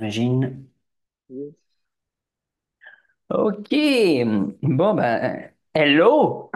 J'imagine. Yes. Ok. Bon, ben, hello.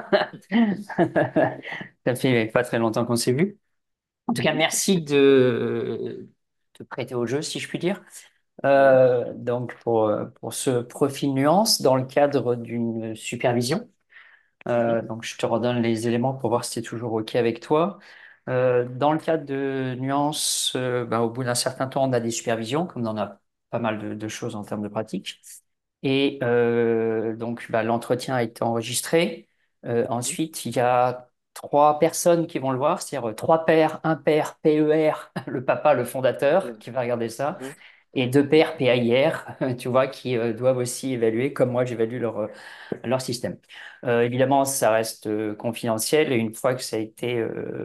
Ça fait pas très longtemps qu'on s'est vu. En tout cas, Mhm. merci de te prêter au jeu, si je puis dire. Ouais. Donc, pour ce profil nuance dans le cadre d'une supervision. Mhm. Donc, je te redonne les éléments pour voir si c'est toujours OK avec toi. Dans le cadre de nuances, ben, au bout d'un certain temps, on a des supervisions, comme on a pas mal de choses en termes de pratique. Et donc, bah, l'entretien a été enregistré. Mhm. Ensuite, il y a trois personnes qui vont le voir, c'est-à-dire trois pairs, un pair PER, le papa, le fondateur, Ok. qui va regarder ça, Mhm. et deux pairs PAIR, tu vois, qui doivent aussi évaluer, comme moi j'évalue leur système. Évidemment, ça reste confidentiel, et une fois que ça a été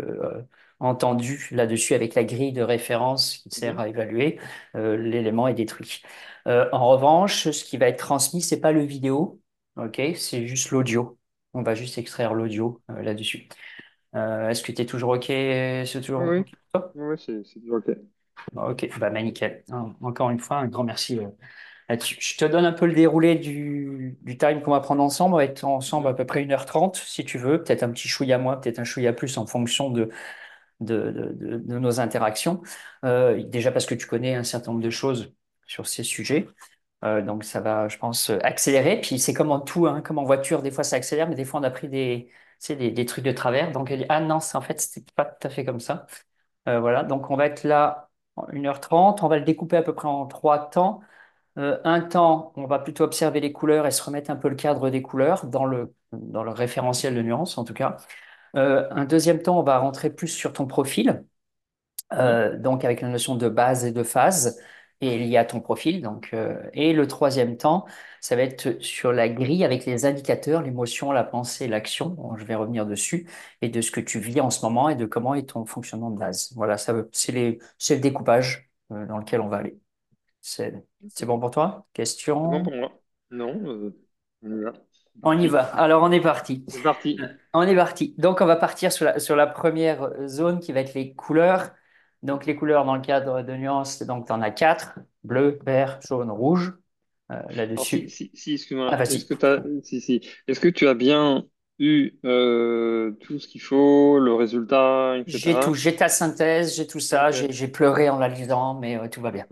entendu là-dessus avec la grille de référence qui sert Mhm. à évaluer, l'élément est détruit. En revanche, ce qui va être transmis, c'est pas le vidéo, ok, c'est juste l'audio. On va juste extraire l'audio là-dessus. Est-ce que tu es toujours ok? C'est toujours Oui, ok pour toi. oui, c'est toujours ok. Ok, bah nickel. Encore une fois, un grand merci là-dessus. Je te donne un peu le déroulé du time qu'on va prendre ensemble. On va être ensemble à Mhm. peu près 1h30, si tu veux. Peut-être un petit chouïa moins, peut-être un chouïa plus en fonction de nos interactions. Déjà parce que tu connais un certain nombre de choses sur ces sujets. Donc ça va, je pense, accélérer. Puis c'est comme en tout, hein, comme en voiture, des fois ça accélère, mais des fois on a pris tu sais, des trucs de travers. Donc elle dit, ah non, en fait, c'était pas tout à fait comme ça. Voilà, donc on va être là en 1h30. On va le découper à peu près en trois temps. Un temps, on va plutôt observer les couleurs et se remettre un peu le cadre des couleurs dans le référentiel de nuances, en tout cas. Un deuxième temps, on va rentrer plus sur ton profil, Mhm. donc avec la notion de base et de phase, et lié à ton profil. Donc, et le troisième temps, ça va être sur la grille avec les indicateurs, l'émotion, la pensée, l'action. Bon, je vais revenir dessus, et de ce que tu vis en ce moment et de comment est ton fonctionnement de base. Voilà, c'est le découpage dans lequel on va aller. C'est bon pour toi? C'est bon Question? pour moi. Non, on y va. C'est On y parti. va. Alors, on est parti. C'est parti. On est parti. Donc, on va partir sur la première zone qui va être les couleurs. Donc, les couleurs dans le cadre de nuances, donc tu en as quatre, bleu, vert, jaune, rouge, Alors là-dessus. Ah, excuse-moi, vas-y. est-ce que tu as bien eu tout ce qu'il faut, le résultat, J'ai tout. etc. J'ai ta synthèse, j'ai tout ça. Ok. J'ai pleuré en la lisant, mais tout va bien.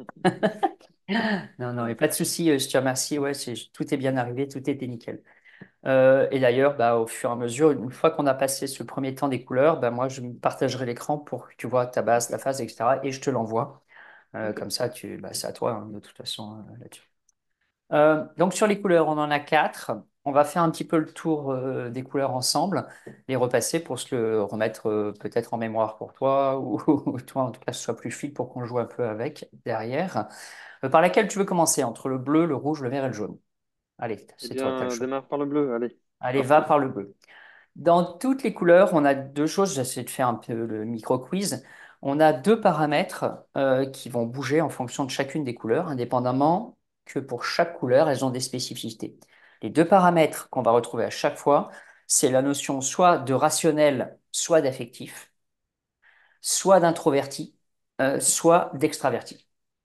Non, non, et pas de souci. Je te remercie. Ouais, tout est bien arrivé, tout était nickel. Et d'ailleurs, bah, au fur et à mesure, une fois qu'on a passé ce premier temps des couleurs, bah, moi, je me partagerai l'écran pour que tu vois ta base, ta Ok. phase, etc. Et je te l'envoie. Ok. Comme ça, bah, c'est à toi, hein, de toute façon, là-dessus. Donc, sur les couleurs, on en a quatre. On va faire un petit peu le tour des couleurs ensemble, les repasser pour se le remettre peut-être en mémoire pour toi, ou toi, en tout cas, ce soit plus fluide pour qu'on joue un peu avec derrière. Par laquelle tu veux commencer, entre le bleu, le rouge, le vert et le jaune? Allez, Eh c'est toi, tu as le bien, choix. démarre par le bleu. Allez, c'est Allez, va parti. par le bleu. Dans toutes les couleurs, on a deux choses. J'essaie de faire un peu le micro-quiz. On a deux paramètres qui vont bouger en fonction de chacune des couleurs, indépendamment que pour chaque couleur, elles ont des spécificités. Les deux paramètres qu'on va retrouver à chaque fois, c'est la notion soit de rationnel, soit d'affectif, soit d'introverti, soit d'extraverti.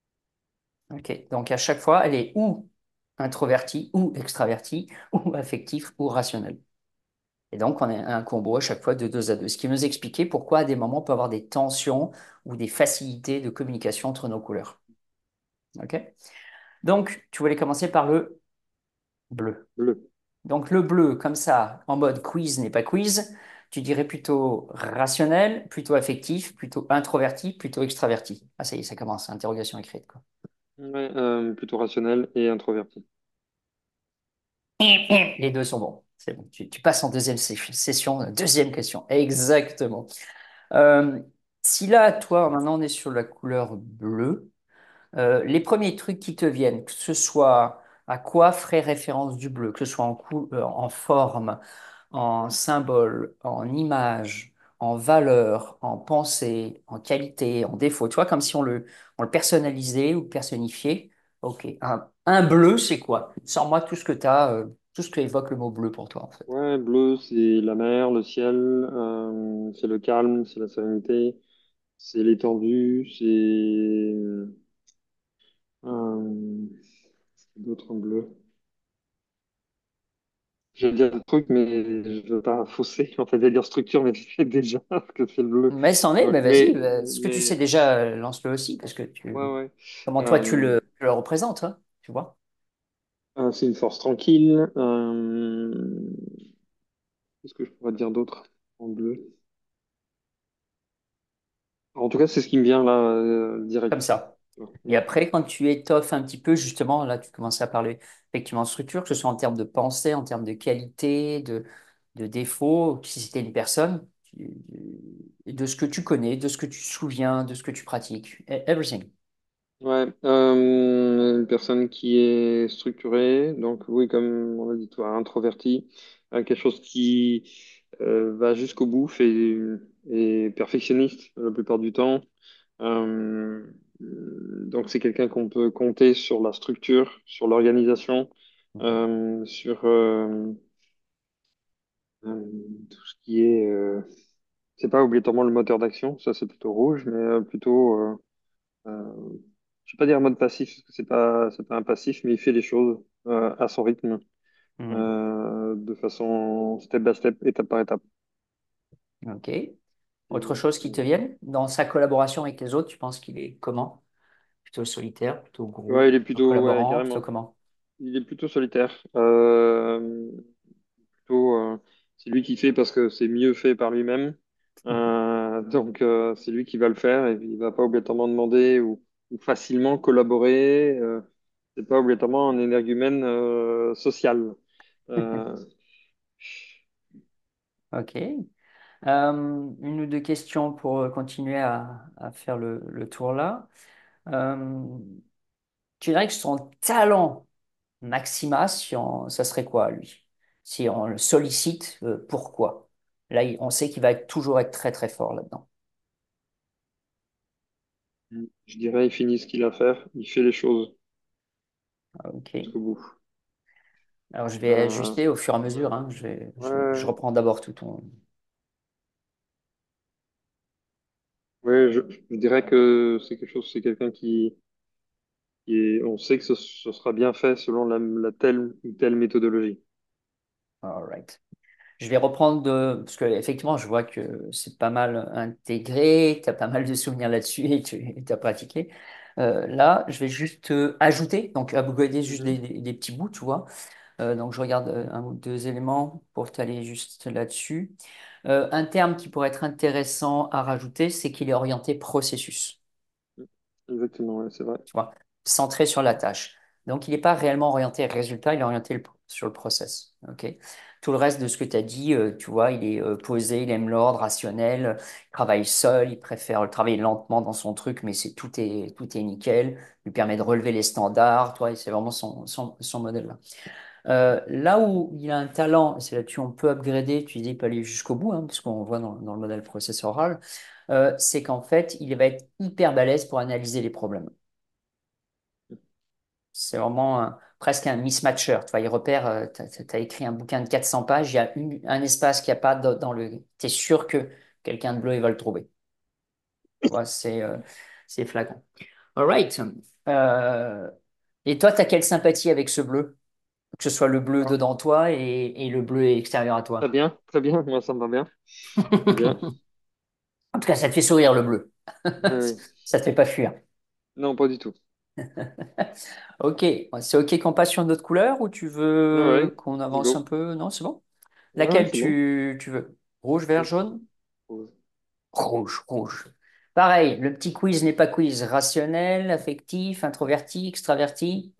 Ok. Donc à chaque fois, elle est ou introvertie, ou extravertie, ou affectif, ou rationnel. Et donc, on a un combo à chaque fois de 2 à 2. Ce qui nous expliquait pourquoi, à des moments, on peut avoir des tensions ou des facilités de communication entre nos couleurs. OK? Donc, tu voulais commencer par le bleu. Bleu. Donc, le bleu, comme ça, en mode quiz n'est pas quiz, tu dirais plutôt rationnel, plutôt affectif, plutôt introverti, plutôt extraverti. Ah, ça y est, ça commence, interrogation écrite, quoi. Ouais, plutôt rationnel et introverti. Les deux sont bons. C'est bon. Tu passes en deuxième session, deuxième question. Exactement. Euh, Si là, toi, maintenant, on est sur la couleur bleue, les premiers trucs qui te viennent, que ce soit à quoi ferait référence du bleu, que ce soit en forme, en symbole, en image, en valeur, en pensée, en qualité, en défaut, tu vois, comme si on le personnalisait ou personnifiait. Ok, un bleu, c'est quoi? Sors-moi tout ce que tu as, tout ce que évoque le mot bleu pour toi, en fait. Ouais, bleu, c'est la mer, le ciel, c'est le calme, c'est la sérénité, c'est l'étendue, c'est d'autre en bleu? Je vais dire un truc, mais je veux pas fausser. En fait, je vais dire structure, mais je sais déjà parce que c'est le bleu. Mais c'en est, Donc, mais vas-y. Ce que tu sais déjà, lance-le aussi, parce que ouais, ouais. comment toi Euh, tu le représentes, hein, tu vois? c'est une force tranquille. Qu'est-ce que je pourrais dire d'autre en bleu? En tout cas, c'est ce qui me vient là, Comme direct. ça. Et après, quand tu étoffes un petit peu, justement, là, tu commences à parler effectivement de structure, que ce soit en termes de pensée, en termes de qualité, de défauts, si c'était une personne, de ce que tu connais, de ce que tu te souviens, de ce que tu pratiques. Everything. Ouais, une personne qui est structurée, donc oui, comme on l'a dit, toi, introverti, quelque chose qui va jusqu'au bout et perfectionniste la plupart du temps. Euh, donc c'est quelqu'un qu'on peut compter sur la structure, sur l'organisation, Mhm. sur euh, tout ce qui est, c'est pas obligatoirement le moteur d'action, ça c'est plutôt rouge, mais plutôt je vais pas dire mode passif, parce que c'est pas un passif, mais il fait les choses à son rythme, Mhm. de façon step by step, étape par étape. Ok. Autre Et, chose qui te voilà. vienne dans sa collaboration avec les autres, tu penses qu'il est comment? Plutôt solitaire, plutôt Ouais, il groupe, est plutôt plutôt, ouais, collaborant, plutôt carrément. comment? Il est plutôt solitaire. Plutôt, c'est lui qui fait parce que c'est mieux fait par lui-même. Donc, c'est lui qui va le faire et puis il va pas obligatoirement demander ou facilement collaborer. C'est pas obligatoirement un énergumène social. Euh, Ok. Une ou deux questions pour continuer à faire le tour là. Euh, tu dirais que son talent Maxima, ça serait quoi, lui? Si on le sollicite, pourquoi? Là, on sait qu'il va toujours être très très fort là-dedans. je dirais, il finit ce qu'il a à faire, il fait les choses Ok. jusqu'au bout. Alors, je vais Euh, ajuster au fur et à mesure, ouais, hein. Je ouais, reprends d'abord tout ton. ouais, je dirais que c'est quelque chose, c'est quelqu'un qui est, on sait que ce sera bien fait selon la telle ou telle méthodologie. All right. Je vais reprendre parce que effectivement, je vois que c'est pas mal intégré, tu as pas mal de souvenirs là-dessus et tu as pratiqué. Là, je vais juste ajouter, donc upgrader juste Mhm. des petits bouts, tu vois. Donc, je regarde un ou deux éléments pour t'aller juste là-dessus. Un terme qui pourrait être intéressant à rajouter, c'est qu'il est orienté processus, Exactement, ouais, c'est vrai. tu vois, centré sur la tâche. Donc, il n'est pas réellement orienté résultat, il est orienté sur le process. Ok. Tout le reste de ce que tu as dit, tu vois, il est posé, il aime l'ordre, rationnel, il travaille seul, il préfère travailler lentement dans son truc, mais tout est nickel, il lui permet de relever les standards, toi, et c'est vraiment son modèle là. Là où il a un talent, et c'est là-dessus on peut upgrader, tu dis, il peut aller jusqu'au bout, hein, parce qu'on voit dans le modèle processoral, c'est qu'en fait, il va être hyper balèze pour analyser les problèmes. C'est vraiment presque un mismatcher. Tu vois, il repère, tu as écrit un bouquin de 400 pages, il y a un espace qu'il n'y a pas dans le. Tu es sûr que quelqu'un de bleu, il va le trouver. Tu vois, c'est flagrant. All right. Euh, et toi, tu as quelle sympathie avec ce bleu? Que ce soit le bleu Ah, dedans toi et le bleu extérieur à toi. très bien, moi ça me va bien. Très bien. En tout cas, ça te fait sourire le bleu. Oui, oui. Ça te fait pas fuir. Non, pas du tout. Ok, c'est ok qu'on passe sur une autre couleur ou tu Ouais, veux ouais, qu'on let's avance un go. peu? Non, c'est bon. Ouais, ouais, Laquelle c'est bon. tu veux? Rouge, vert, Rouge. jaune? Rouge. Rouge, rouge. Pareil, le petit quiz n'est pas quiz. Rationnel, affectif, introverti, extraverti.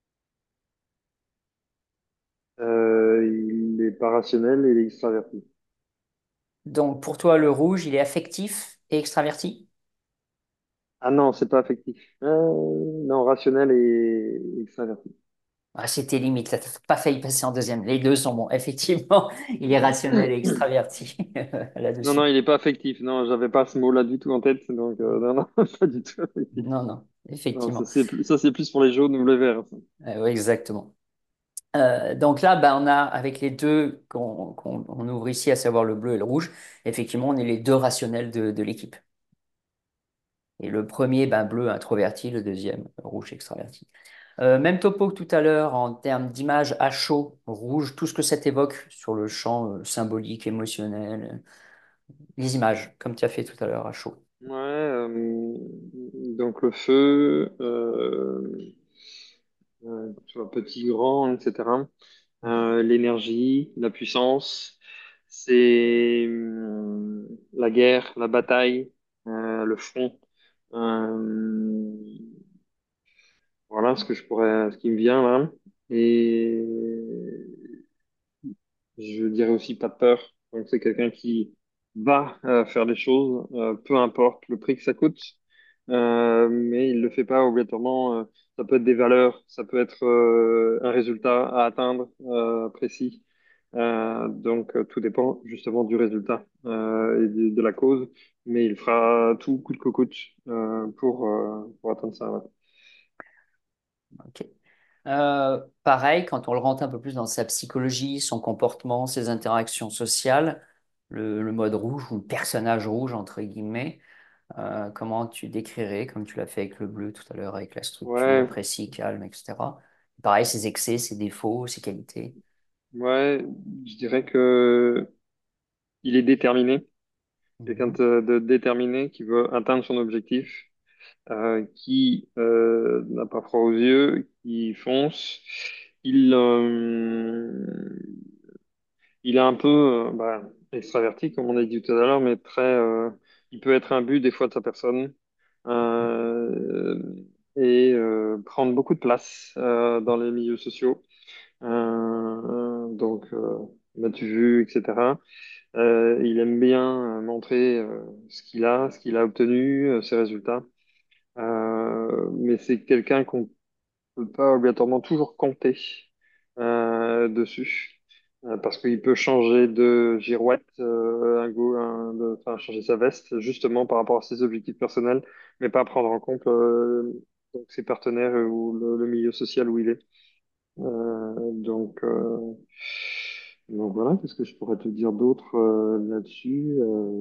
Il est pas rationnel et il est extraverti. Donc pour toi, le rouge, il est affectif et extraverti? Ah non, c'est pas affectif. Non, rationnel et extraverti. Ah, c'était limite, ça t'a pas failli passer en deuxième. Les deux sont bons. Effectivement, il est rationnel et extraverti Non, non, là-dessus. il est pas affectif. Non, j'avais pas ce mot-là du tout en tête, donc non, non, pas du tout affectif. Non, non, Non, effectivement. ça c'est plus pour les jaunes ou les verts, ça. Oui, exactement. Donc là, bah, on a avec les deux qu'on ouvre ici, à savoir le bleu et le rouge, effectivement, on est les deux rationnels de l'équipe. Et le premier, ben, bleu introverti, le deuxième rouge extraverti. Même topo que tout à l'heure en termes d'image à chaud, rouge, tout ce que ça t'évoque sur le champ symbolique, émotionnel, les images, comme tu as fait tout à l'heure à chaud. Ouais, donc le feu, tu vois, petit, grand, etc. L'énergie, la puissance, c'est la guerre, la bataille, le front. Euh, voilà ce qui me vient là. Et je dirais aussi pas de peur. Donc c'est quelqu'un qui va faire des choses, peu importe le prix que ça coûte. Mais il le fait pas obligatoirement. Ça peut être des valeurs, ça peut être un résultat à atteindre précis. Tout dépend justement du résultat et de la cause. Mais il fera tout coûte que coûte pour atteindre ça. Ouais. Ok. Pareil, quand on le rentre un peu plus dans sa psychologie, son comportement, ses interactions sociales, le mode rouge ou le personnage rouge, entre guillemets, comment tu décrirais, comme tu l'as fait avec le bleu tout à l'heure, avec la structure, Ouais, précis, calme, etc. Pareil, ses excès, ses défauts, ses qualités. ouais, je dirais que il est déterminé. Quelqu'un Mhm. de déterminé qui veut atteindre son objectif, qui n'a pas froid aux yeux, qui fonce. Il, il est un peu extraverti, comme on a dit tout à l'heure, mais il peut être imbu des fois de sa personne euh, et prendre beaucoup de place dans les milieux sociaux. M'as-tu vu, etc. Il aime bien montrer ce ce qu'il a obtenu, ses résultats. Mais c'est quelqu'un qu'on peut pas obligatoirement toujours compter dessus. Parce qu'il peut changer de girouette, enfin, changer sa veste, justement par rapport à ses objectifs personnels, mais pas prendre en compte donc ses partenaires ou le milieu social où il est. Euh, donc, euh, donc voilà, qu'est-ce que je pourrais te dire d'autre là-dessus?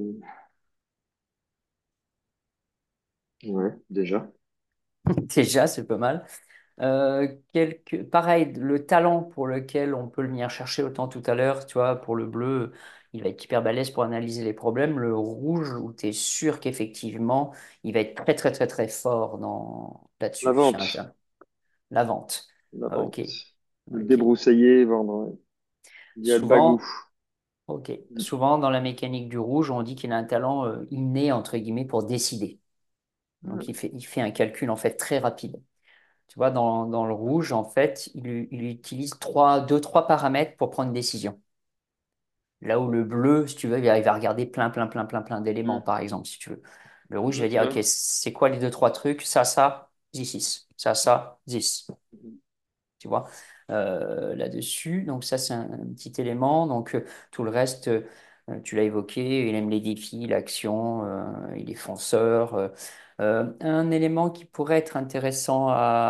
Ouais, déjà. Déjà, c'est pas mal. Pareil, le talent pour lequel on peut le venir chercher autant tout à l'heure, tu vois, pour le bleu, il va être hyper balèze pour analyser les problèmes. Le rouge, où tu es sûr qu'effectivement, il va être très, très, très, très fort La là-dessus. vente. La vente. La Ok. vente. Ok. Débroussailler, vendre. Ouais. Il y a le bagou. Souvent, ok. Souvent, dans la mécanique du rouge, on dit qu'il a un talent inné, entre guillemets, pour décider. Donc, Mm. il fait un calcul, en fait, très rapide. Tu vois, dans le rouge, en fait, il utilise deux, trois paramètres pour prendre une décision. Là où le bleu, si tu veux, il va regarder plein, plein, plein, plein, plein d'éléments, Mm. par exemple, si tu veux. Le rouge, il va Ok. dire, OK, c'est quoi les deux, trois trucs? Ça, this is. This. Mhm. Tu vois, là-dessus. Donc ça, c'est un petit élément. Donc tout le reste, tu l'as évoqué, il aime les défis, l'action, il est fonceur. Un élément qui pourrait être intéressant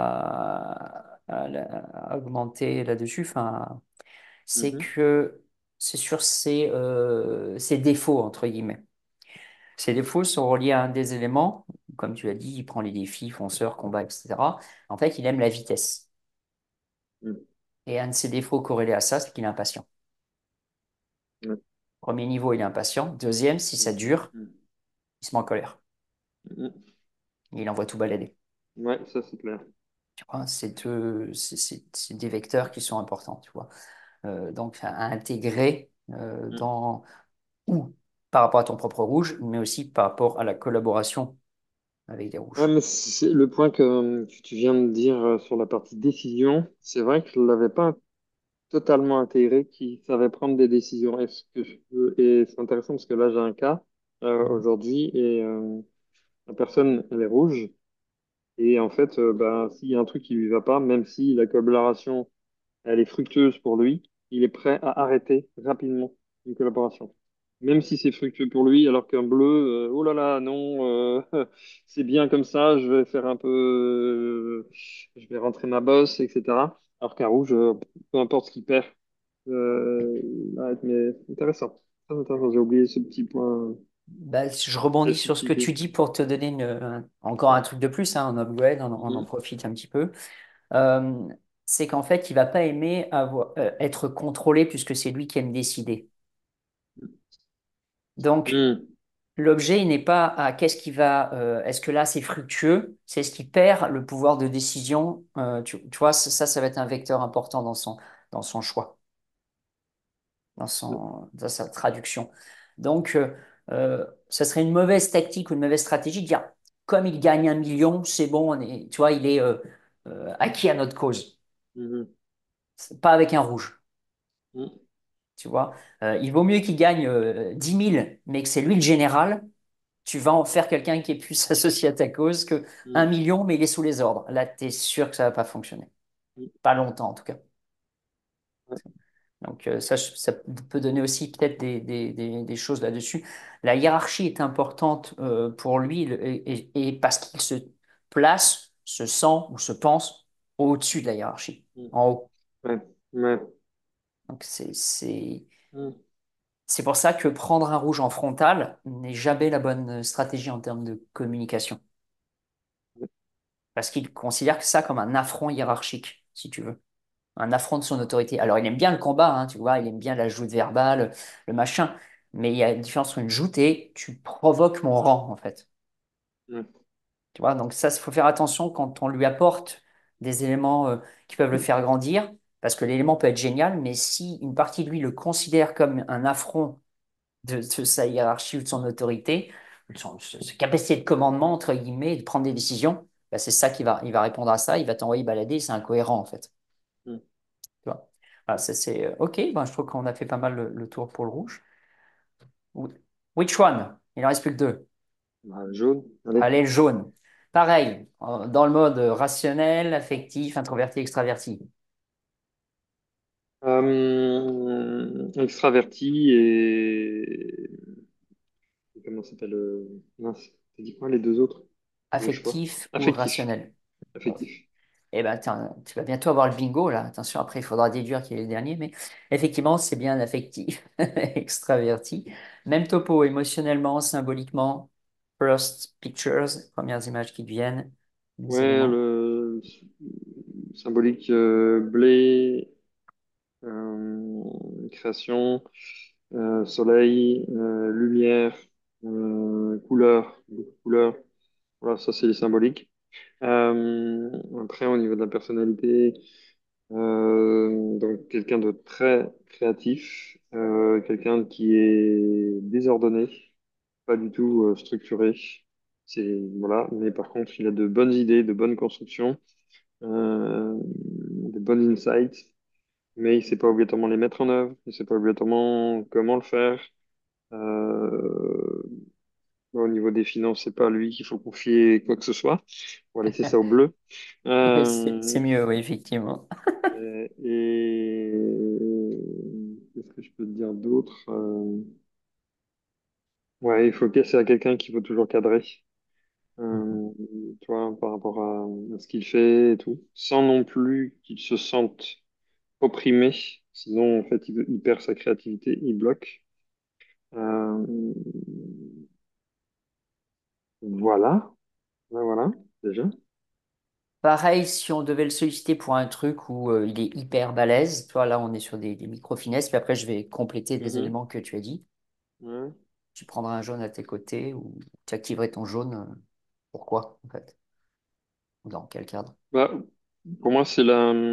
à augmenter là-dessus, enfin, c'est Mhm. que c'est sur ses défauts, entre guillemets. Ses défauts sont reliés à un des éléments, comme tu as dit, il prend les défis, fonceur, combat, etc. En fait, il aime la vitesse. Mm. Et un de ses défauts corrélés à ça, c'est qu'il est impatient. Ouais. Premier niveau, il est impatient. Deuxième, si ça Mhm. dure, Mm. il se met en colère. Mm. Il envoie tout balader. Ouais, ça c'est clair. Tu vois, c'est des vecteurs qui sont importants, tu vois. Donc, à intégrer Mm. ou par rapport à ton propre rouge, mais aussi par rapport à la collaboration avec des Ouais, rouges. mais c'est le point que tu viens de dire sur la partie décision. C'est vrai que je ne l'avais pas totalement intégré, qui savait prendre des décisions. Et c'est intéressant parce que là, j'ai un cas Mhm. aujourd'hui et la personne, elle est rouge. Et en fait, s'il y a un truc qui lui va pas, même si la collaboration, elle est fructueuse pour lui, il est prêt à arrêter rapidement une collaboration. Même si c'est fructueux pour lui, alors qu'un bleu, oh là là, non, c'est bien comme ça, je vais faire un peu, je vais rentrer ma bosse, etc. Alors qu'un rouge, peu importe ce qu'il perd, il arrête. Mais intéressant. Très intéressant, j'ai oublié ce petit point, Bah, je rebondis cette sur ce que tu subtilité. dis pour te donner encore un truc de plus, hein, en upgrade, on en Mhm. profite un petit peu. euh, c'est qu'en fait, il va pas aimer être contrôlé puisque c'est lui qui aime décider. Donc, Hmm, l'objet, il n'est pas à qu'est-ce qui va, est-ce que là c'est fructueux, c'est ce qui perd le pouvoir de décision. Tu vois, ça va être un vecteur important dans son choix, dans sa traduction. Donc, ça serait une mauvaise tactique ou une mauvaise stratégie de dire, comme il gagne 1 million, c'est bon, tu vois, il est acquis à notre cause. mhm, C'est pas avec un rouge. mhm, Tu vois, il vaut mieux qu'il gagne 10 000, mais que c'est lui le général. Tu vas en faire quelqu'un qui est plus associé à ta cause que un mhm, million, mais il est sous les ordres. Là, tu es sûr que ça va pas fonctionner. mhm. Pas longtemps, en tout cas. Ouais. Donc, ça peut donner aussi peut-être des choses là-dessus. La hiérarchie est importante pour lui et parce qu'il se place, se sent ou se pense au-dessus de la hiérarchie, Mhm. en haut. Ouais. Ouais. Donc, Mhm. c'est pour ça que prendre un rouge en frontal n'est jamais la bonne stratégie en termes de communication. Parce qu'il considère que ça comme un affront hiérarchique, si tu veux. Un affront de son autorité. Alors, il aime bien le combat, hein, tu vois, il aime bien la joute verbale, le machin. Mais il y a une différence entre une joute et tu provoques mon rang, en fait. Ouais. Tu vois, donc ça, il faut faire attention quand on lui apporte des éléments qui peuvent le faire grandir, parce que l'élément peut être génial, mais si une partie de lui le considère comme un affront de sa hiérarchie ou de son autorité, sa capacité de commandement, entre guillemets, et de prendre des décisions, bah, c'est ça il va répondre à ça, il va t'envoyer balader, c'est incohérent en fait. Mhm. Tu vois. Voilà, OK, ben, je trouve qu'on a fait pas mal le tour pour le rouge. Which one? Il en reste plus que deux. Bah, jaune, allez. Allez, le jaune. Pareil, dans le mode rationnel, affectif, introverti, extraverti. Extraverti et comment ça s'appelle mince, t'as dit quoi les deux autres? Le choix. Affectif ou Affectif. rationnel? Affectif. Eh ben, tu vas bientôt avoir le bingo, là. Attention, après, il faudra déduire qui est le dernier. Mais effectivement, c'est bien affectif, extraverti. Même topo, émotionnellement, symboliquement. First pictures, premières images qui te viennent, les Ouais, éléments. le symbolique blé, création, soleil, lumière, couleur, beaucoup de couleurs. Voilà, ça c'est les symboliques. Après, au niveau de la personnalité, donc quelqu'un de très créatif, quelqu'un qui est désordonné, pas du tout structuré. C'est voilà, mais par contre, il a de bonnes idées, de bonnes constructions, de bonnes insights, mais il sait pas obligatoirement les mettre en œuvre, il sait pas obligatoirement comment le faire. Euh, Au niveau des finances, c'est pas à lui qu'il faut confier quoi que ce soit. On va laisser ça au bleu. C'est Euh, mieux, oui, effectivement. et qu'est-ce que je peux te dire d'autre? Ouais, il faut que c'est à quelqu'un qu'il faut toujours cadrer. Euh, Tu vois, par rapport à ce qu'il fait et tout, sans non plus qu'il se sente opprimé. Sinon, en fait, il perd sa créativité, il bloque. Euh, voilà, ouais, voilà, déjà. Pareil, si on devait le solliciter pour un truc où il est hyper balèze, toi là on est sur des micro-finesses, puis après je vais compléter des Mhm. éléments que tu as dit. Ouais. Tu prendras un jaune à tes côtés ou tu activerais ton jaune. Pourquoi en fait? Ou dans quel cadre? Bah, pour moi, c'est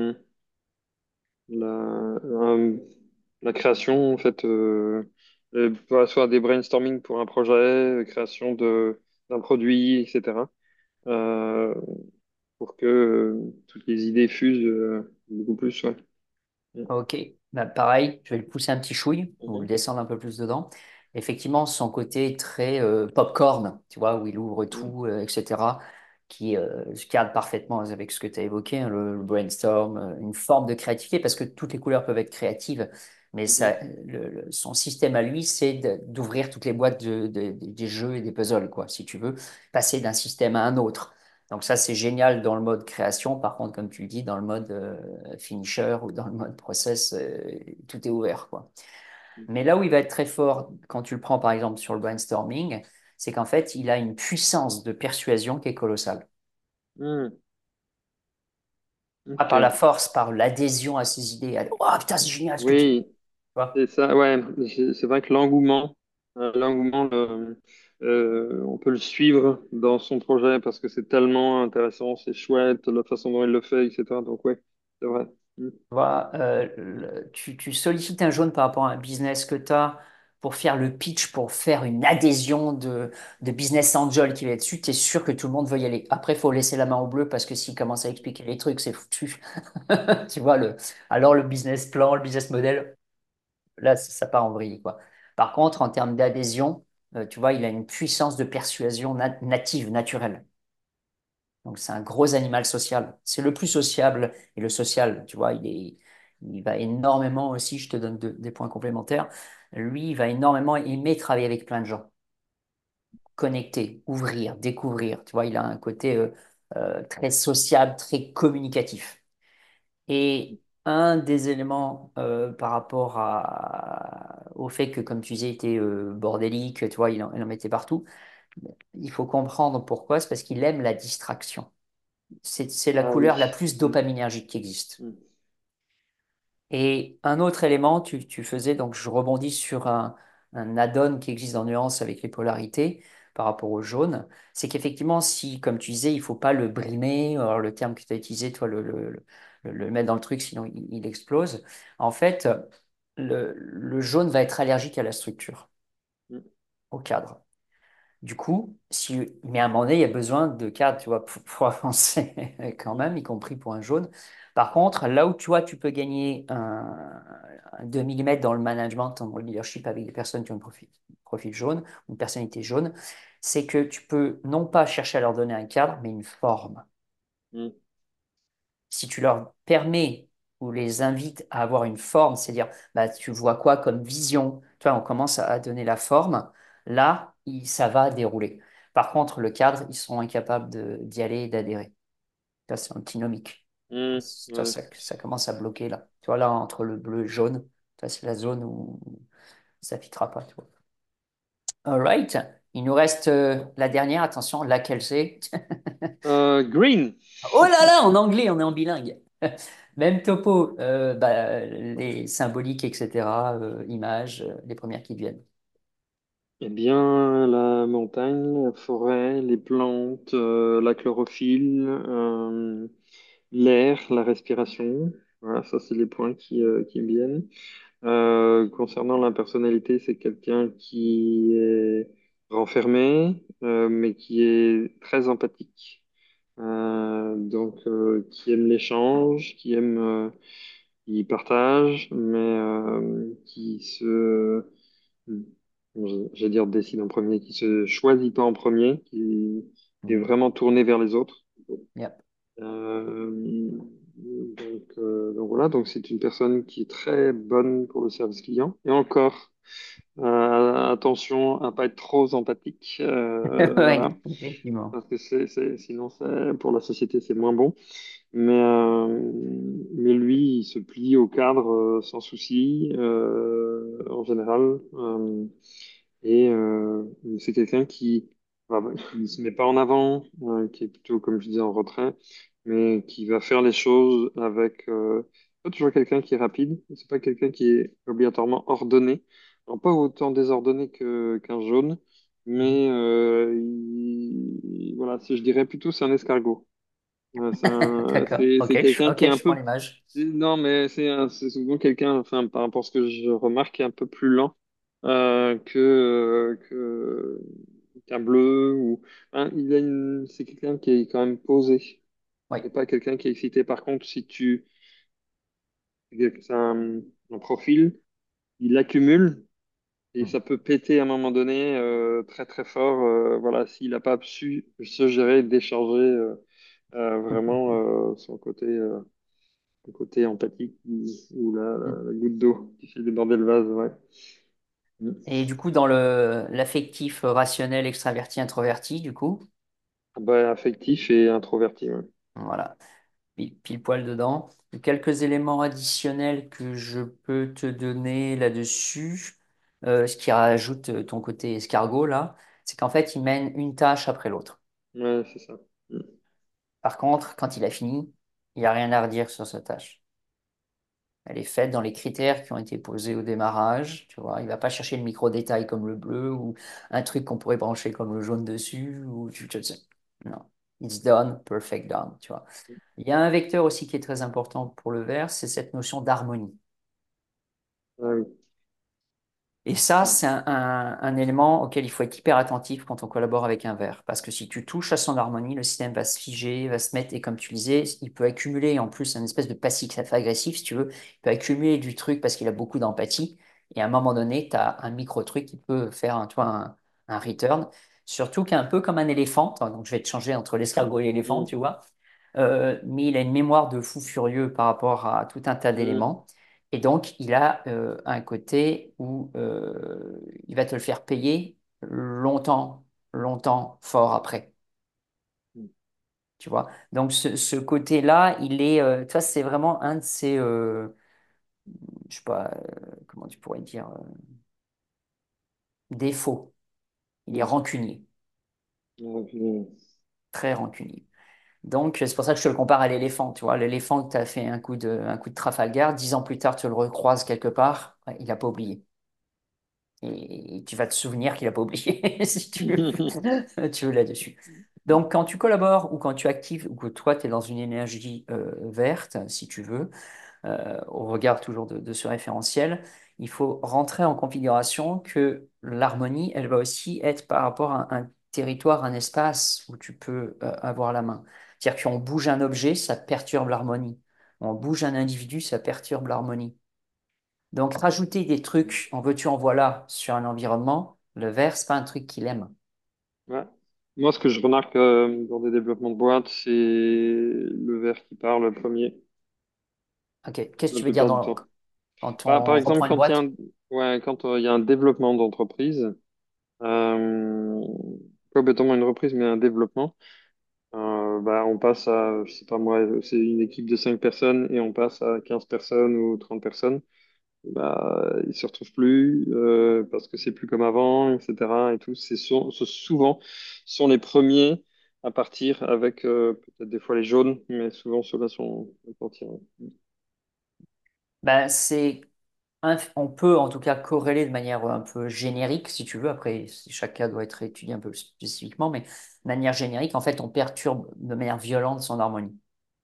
la création, en fait, soit des brainstorming pour un projet, création d'un produit, etc. euh, pour que toutes les idées fusent beaucoup plus. Ouais. Ok, bah, pareil, je vais le pousser un petit chouille ou le Mhm. descendre un peu plus dedans. Effectivement, son côté très popcorn, tu vois, où il ouvre Mhm. tout, etc., qui se cadre parfaitement avec ce que tu as évoqué, hein, le brainstorm, une forme de créativité, parce que toutes les couleurs peuvent être créatives, mais Mhm. son système à lui, c'est d'ouvrir toutes les boîtes des jeux et des puzzles, quoi, si tu veux, passer d'un système à un autre. Donc ça, c'est génial dans le mode création. Par contre, comme tu le dis, dans le mode finisher ou dans le mode process, tout est ouvert, quoi. Mais là où il va être très fort, quand tu le prends par exemple sur le brainstorming, c'est qu'en fait, il a une puissance de persuasion qui est colossale. Mhm. Pas par la Ok. force, par l'adhésion à ses idées. Oh putain, c'est génial ce que tu fais. Tu Oui, vois. c'est ça, ouais. C'est vrai que l'engouement, on peut le suivre dans son projet parce que c'est tellement intéressant, c'est chouette, la façon dont il le fait, etc. Donc, ouais, c'est vrai. Mm. Tu vois, tu sollicites un jaune par rapport à un business que tu as pour faire le pitch, pour faire une adhésion de business angel qui va être dessus, tu es sûr que tout le monde veut y aller. Après, il faut laisser la main au bleu parce que s'il commence à expliquer les trucs, c'est foutu. Tu vois, alors le business plan, le business model, là, ça part en vrille, quoi. Par contre, en termes d'adhésion, tu vois, il a une puissance de persuasion native, naturelle. Donc, c'est un gros animal social. C'est le plus sociable et le social, tu vois, il va énormément aussi, je te donne des points complémentaires. Lui, il va énormément aimer travailler avec plein de gens, connecter, ouvrir, découvrir. Tu vois, il a un côté très sociable, très communicatif. Et un des éléments par rapport au fait que, comme tu disais, il était bordélique, tu vois, il en mettait partout. Il faut comprendre pourquoi. C'est parce qu'il aime la distraction. C'est la Ah couleur la oui. plus Mm, dopaminergique qui existe. mm, Et un autre élément, tu faisais, donc je rebondis sur un add-on qui existe dans Nuance avec les polarités par rapport au jaune, c'est qu'effectivement, si, comme tu disais, il faut pas le brimer, alors le terme que tu as utilisé, toi, le mettre dans le truc, sinon il explose. En fait, le jaune va être allergique à la structure, mm. au cadre. Du coup, mais à un moment donné, il y a besoin de cadres, tu vois, pour avancer quand Mm, même, y compris pour un jaune. Par contre, là où tu vois, tu peux gagner un 2 millimètres dans le management, dans le leadership avec des personnes qui ont un profil jaune, une personnalité jaune, c'est que tu peux non pas chercher à leur donner un cadre, mais une forme. mm, Si tu leur permets ou les invites à avoir une forme, c'est-à-dire, bah, tu vois quoi comme vision, tu vois, on commence à donner la forme, là, ça va dérouler. Par contre, le cadre, ils seront incapables d'y aller et d'adhérer. Ça, c'est antinomique. mm. Ça, Ouais. ça commence à bloquer là. Tu vois, là, entre le bleu et le jaune, ça, c'est la zone où ça ne fitera pas. Tu vois. All right. Il nous reste la dernière, attention, laquelle c'est? Green. Oh là là, en anglais, on est en bilingue. Même topo, bah, les symboliques, etc., images, les premières qui viennent. Eh bien, la montagne, la forêt, les plantes, la chlorophylle, l'air, la respiration. Voilà, ça, c'est les points qui me viennent. Concernant la personnalité, c'est quelqu'un qui est renfermé, mais qui est très empathique. Donc, qui aime l'échange, qui partage, mais qui se, j'allais dire décide en premier, qui se choisit pas en premier, qui est Mhm. vraiment tourné vers les autres. Yep. Donc voilà, donc c'est une personne qui est très bonne pour le service client. Et encore, attention à pas être trop empathique, voilà, Oui, effectivement. parce que sinon pour la société c'est moins bon. Mais lui, il se plie au cadre sans souci, en général. Et c'est quelqu'un qui ne se met pas en avant, qui est plutôt, comme je disais, en retrait, mais qui va faire les choses avec... pas toujours quelqu'un qui est rapide, c'est pas quelqu'un qui est obligatoirement ordonné. Alors, pas autant désordonné qu'un jaune, Mhm. mais voilà, je dirais plutôt c'est un escargot. D'accord. C'est Ok, quelqu'un qui est ok, un je prends peu... l'image. Non, mais c'est souvent quelqu'un, enfin, par rapport à ce que je remarque, qui est un peu plus lent qu'un bleu. Hein, c'est quelqu'un qui est quand même posé. Oui. C'est pas quelqu'un qui est excité. Par contre, si tu... C'est un profil, il accumule et Mhm. ça peut péter à un moment donné très très fort. Voilà, s'il n'a pas su se gérer, décharger vraiment le côté empathique ou la goutte d'eau qui fait déborder le vase, ouais. Mm. Et du coup, dans l'affectif rationnel, extraverti, introverti, du coup, Ah bah, affectif et introverti, ouais. voilà, pile poil dedans. Quelques éléments additionnels que je peux te donner là-dessus, ce qui rajoute ton côté escargot là, c'est qu'en fait, il mène une tâche après l'autre. Ouais, c'est ça. Mm. Par contre, quand il a fini, Il n'y a rien à redire sur sa tâche. Elle est faite dans les critères qui ont été posés au démarrage. Tu vois, il va pas chercher le micro-détail comme le bleu ou un truc qu'on pourrait brancher comme le jaune dessus. Ou tu sais. Non. It's done, perfect done. Tu vois. Il y a un vecteur aussi qui est très important pour le vert, c'est cette notion d'harmonie. Ah oui. Et ça, Mm. c'est un élément auquel il faut être hyper attentif quand on collabore avec un verre. Parce que si tu touches à son harmonie, le système va se figer, va se mettre, et comme tu disais, il peut accumuler en plus un espèce de passif-agressif, si tu veux. Il peut accumuler du truc parce qu'il a beaucoup d'empathie. Et à un moment donné, tu as un micro-truc qui peut faire tu vois, un return. Surtout qu'un peu comme un éléphant, donc je vais te changer entre l'escargot et l'éléphant, Mm. tu vois. Mais il a une mémoire de fou furieux par rapport à tout un tas Mm. d'éléments. Et donc, il a un côté où il va te le faire payer longtemps, longtemps, fort après. Mm. Tu vois? Donc, ce côté-là, il est, tu vois, c'est vraiment un de ces, je sais pas, comment tu pourrais dire, défauts. Il est Mm. rancunier, Ah, puis, très rancunier. Donc, c'est pour ça que je te le compare à l'éléphant. Tu vois, l'éléphant que tu as fait un coup de Trafalgar, 10 ans plus tard, tu le recroises quelque part, ouais, il n'a pas oublié. Et tu vas te souvenir qu'il n'a pas oublié, si tu veux là-dessus. Donc, quand tu collabores ou quand tu actives ou que toi, tu es dans une énergie verte, si tu veux, au regard toujours de ce référentiel, il faut rentrer en configuration que l'harmonie, elle va aussi être par rapport à un territoire, un espace où tu peux avoir la main. C'est-à-dire qu'on bouge un objet, ça perturbe l'harmonie. On bouge un individu, ça perturbe l'harmonie. Donc, rajouter des trucs en veux-tu, en voilà sur un environnement, le verre, c'est pas un truc qu'il aime. ouais. Moi, ce que je remarque dans des développements de boîte, c'est le verre qui parle le premier, Ok, qu'est-ce que la tu veux dire plupart du temps. quand Par on exemple, reprend une quand il y a boîte? ouais, quand il y a un développement d'entreprise, euh, pas bêtement une reprise, mais un développement, bah, on passe à, je sais pas moi, c'est une équipe de 5 personnes et on passe à 15 personnes ou 30 personnes. Bah, ils se retrouvent plus parce que c'est plus comme avant, etc. Et tout. Souvent sont les premiers à partir avec peut-être des fois les jaunes, mais souvent ceux-là sont à partir. Ben, on peut en tout cas corréler de manière un peu générique, si tu veux. Après, chaque cas doit être étudié un peu spécifiquement, mais de manière générique, en fait, on perturbe de manière violente son harmonie.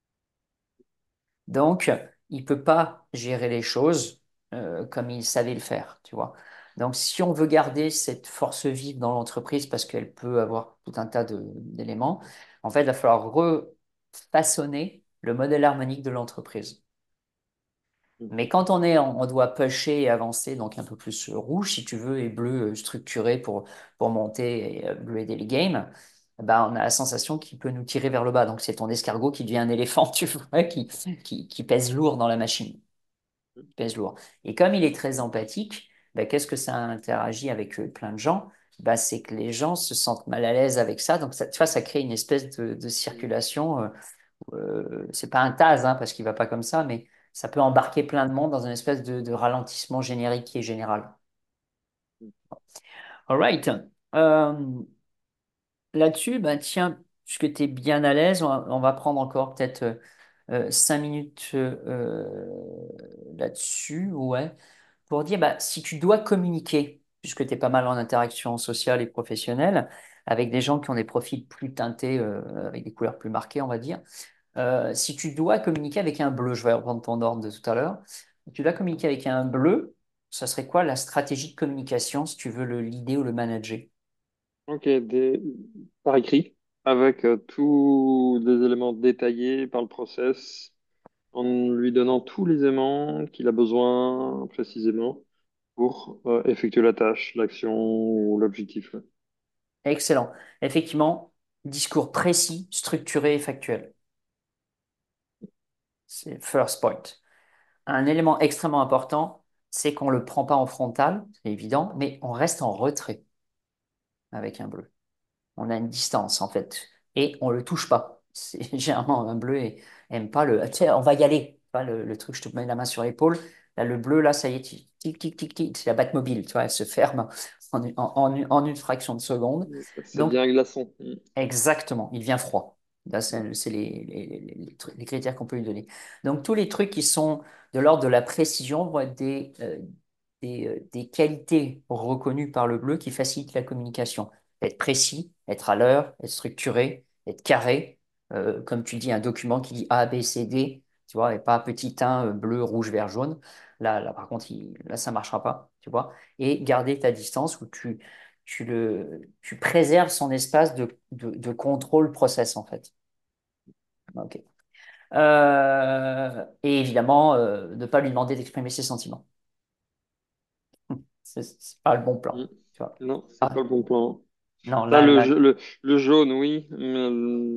Donc, il peut pas gérer les choses comme il savait le faire, tu vois. Donc, si on veut garder cette force vive dans l'entreprise, parce qu'elle peut avoir tout un tas d'éléments, en fait, il va falloir refaçonner le modèle harmonique de l'entreprise. Mais quand on doit pusher et avancer, donc un peu plus rouge si tu veux, et bleu structuré pour monter et bleu aider les games, bah, on a la sensation qu'il peut nous tirer vers le bas. Donc c'est ton escargot qui devient un éléphant, tu vois, qui pèse lourd dans la machine. Il pèse lourd. Et comme il est très empathique, bah, qu'est-ce que ça interagit avec plein de gens? Bah, c'est que les gens se sentent mal à l'aise avec ça. Donc ça, tu vois, ça crée une espèce de circulation. C'est pas un TAS, hein, parce qu'il va pas comme ça, mais ça peut embarquer plein de monde dans une espèce de ralentissement générique qui est général. All right. Là-dessus, ben tiens, puisque tu es bien à l'aise, on va prendre encore peut-être 5 minutes là-dessus, ouais, pour dire, bah, si tu dois communiquer, puisque tu es pas mal en interaction sociale et professionnelle, avec des gens qui ont des profils plus teintés, avec des couleurs plus marquées, on va dire, si tu dois communiquer avec un bleu, je vais reprendre ton ordre de tout à l'heure, tu dois communiquer avec un bleu, ça serait quoi la stratégie de communication si tu veux le leader ou le manager? Ok, par écrit, avec tous les éléments détaillés par le process, en lui donnant tous les éléments qu'il a besoin précisément pour effectuer la tâche, l'action ou l'objectif. Ouais. Excellent. Effectivement, discours précis, structuré et factuel. C'est first point. Un élément extrêmement important, c'est qu'on ne le prend pas en frontal, c'est évident, mais on reste en retrait avec un bleu. On a une distance en fait et on le touche pas. C'est généralement un bleu et aime pas le. Tiens, on va y aller. Pas le truc, je te mets la main sur l'épaule. Là, le bleu, là, ça y est, tic, tic, tic, tic, c'est la Batmobile, tu vois, elle se ferme en une fraction de seconde. Ça Donc, devient un glaçon. Mm. exactement, il devient froid. Là, c'est les critères qu'on peut lui donner. Donc, tous les trucs qui sont de l'ordre de la précision vont être des qualités reconnues par le bleu qui facilitent la communication. Être précis, être à l'heure, être structuré, être carré. Comme tu dis, un document qui dit A, B, C, D, tu vois, et pas petit 1, bleu, rouge, vert, jaune. Là par contre, là, ça ne marchera pas, tu vois. Et garder ta distance où tu préserves son espace de contrôle process, en fait. Ok. Et évidemment, ne pas lui demander d'exprimer ses sentiments. C'est pas le bon Mm. plan, tu vois. Non, c'est pas Ah, le bon plan. non, Là, là, là, le jaune, oui, mais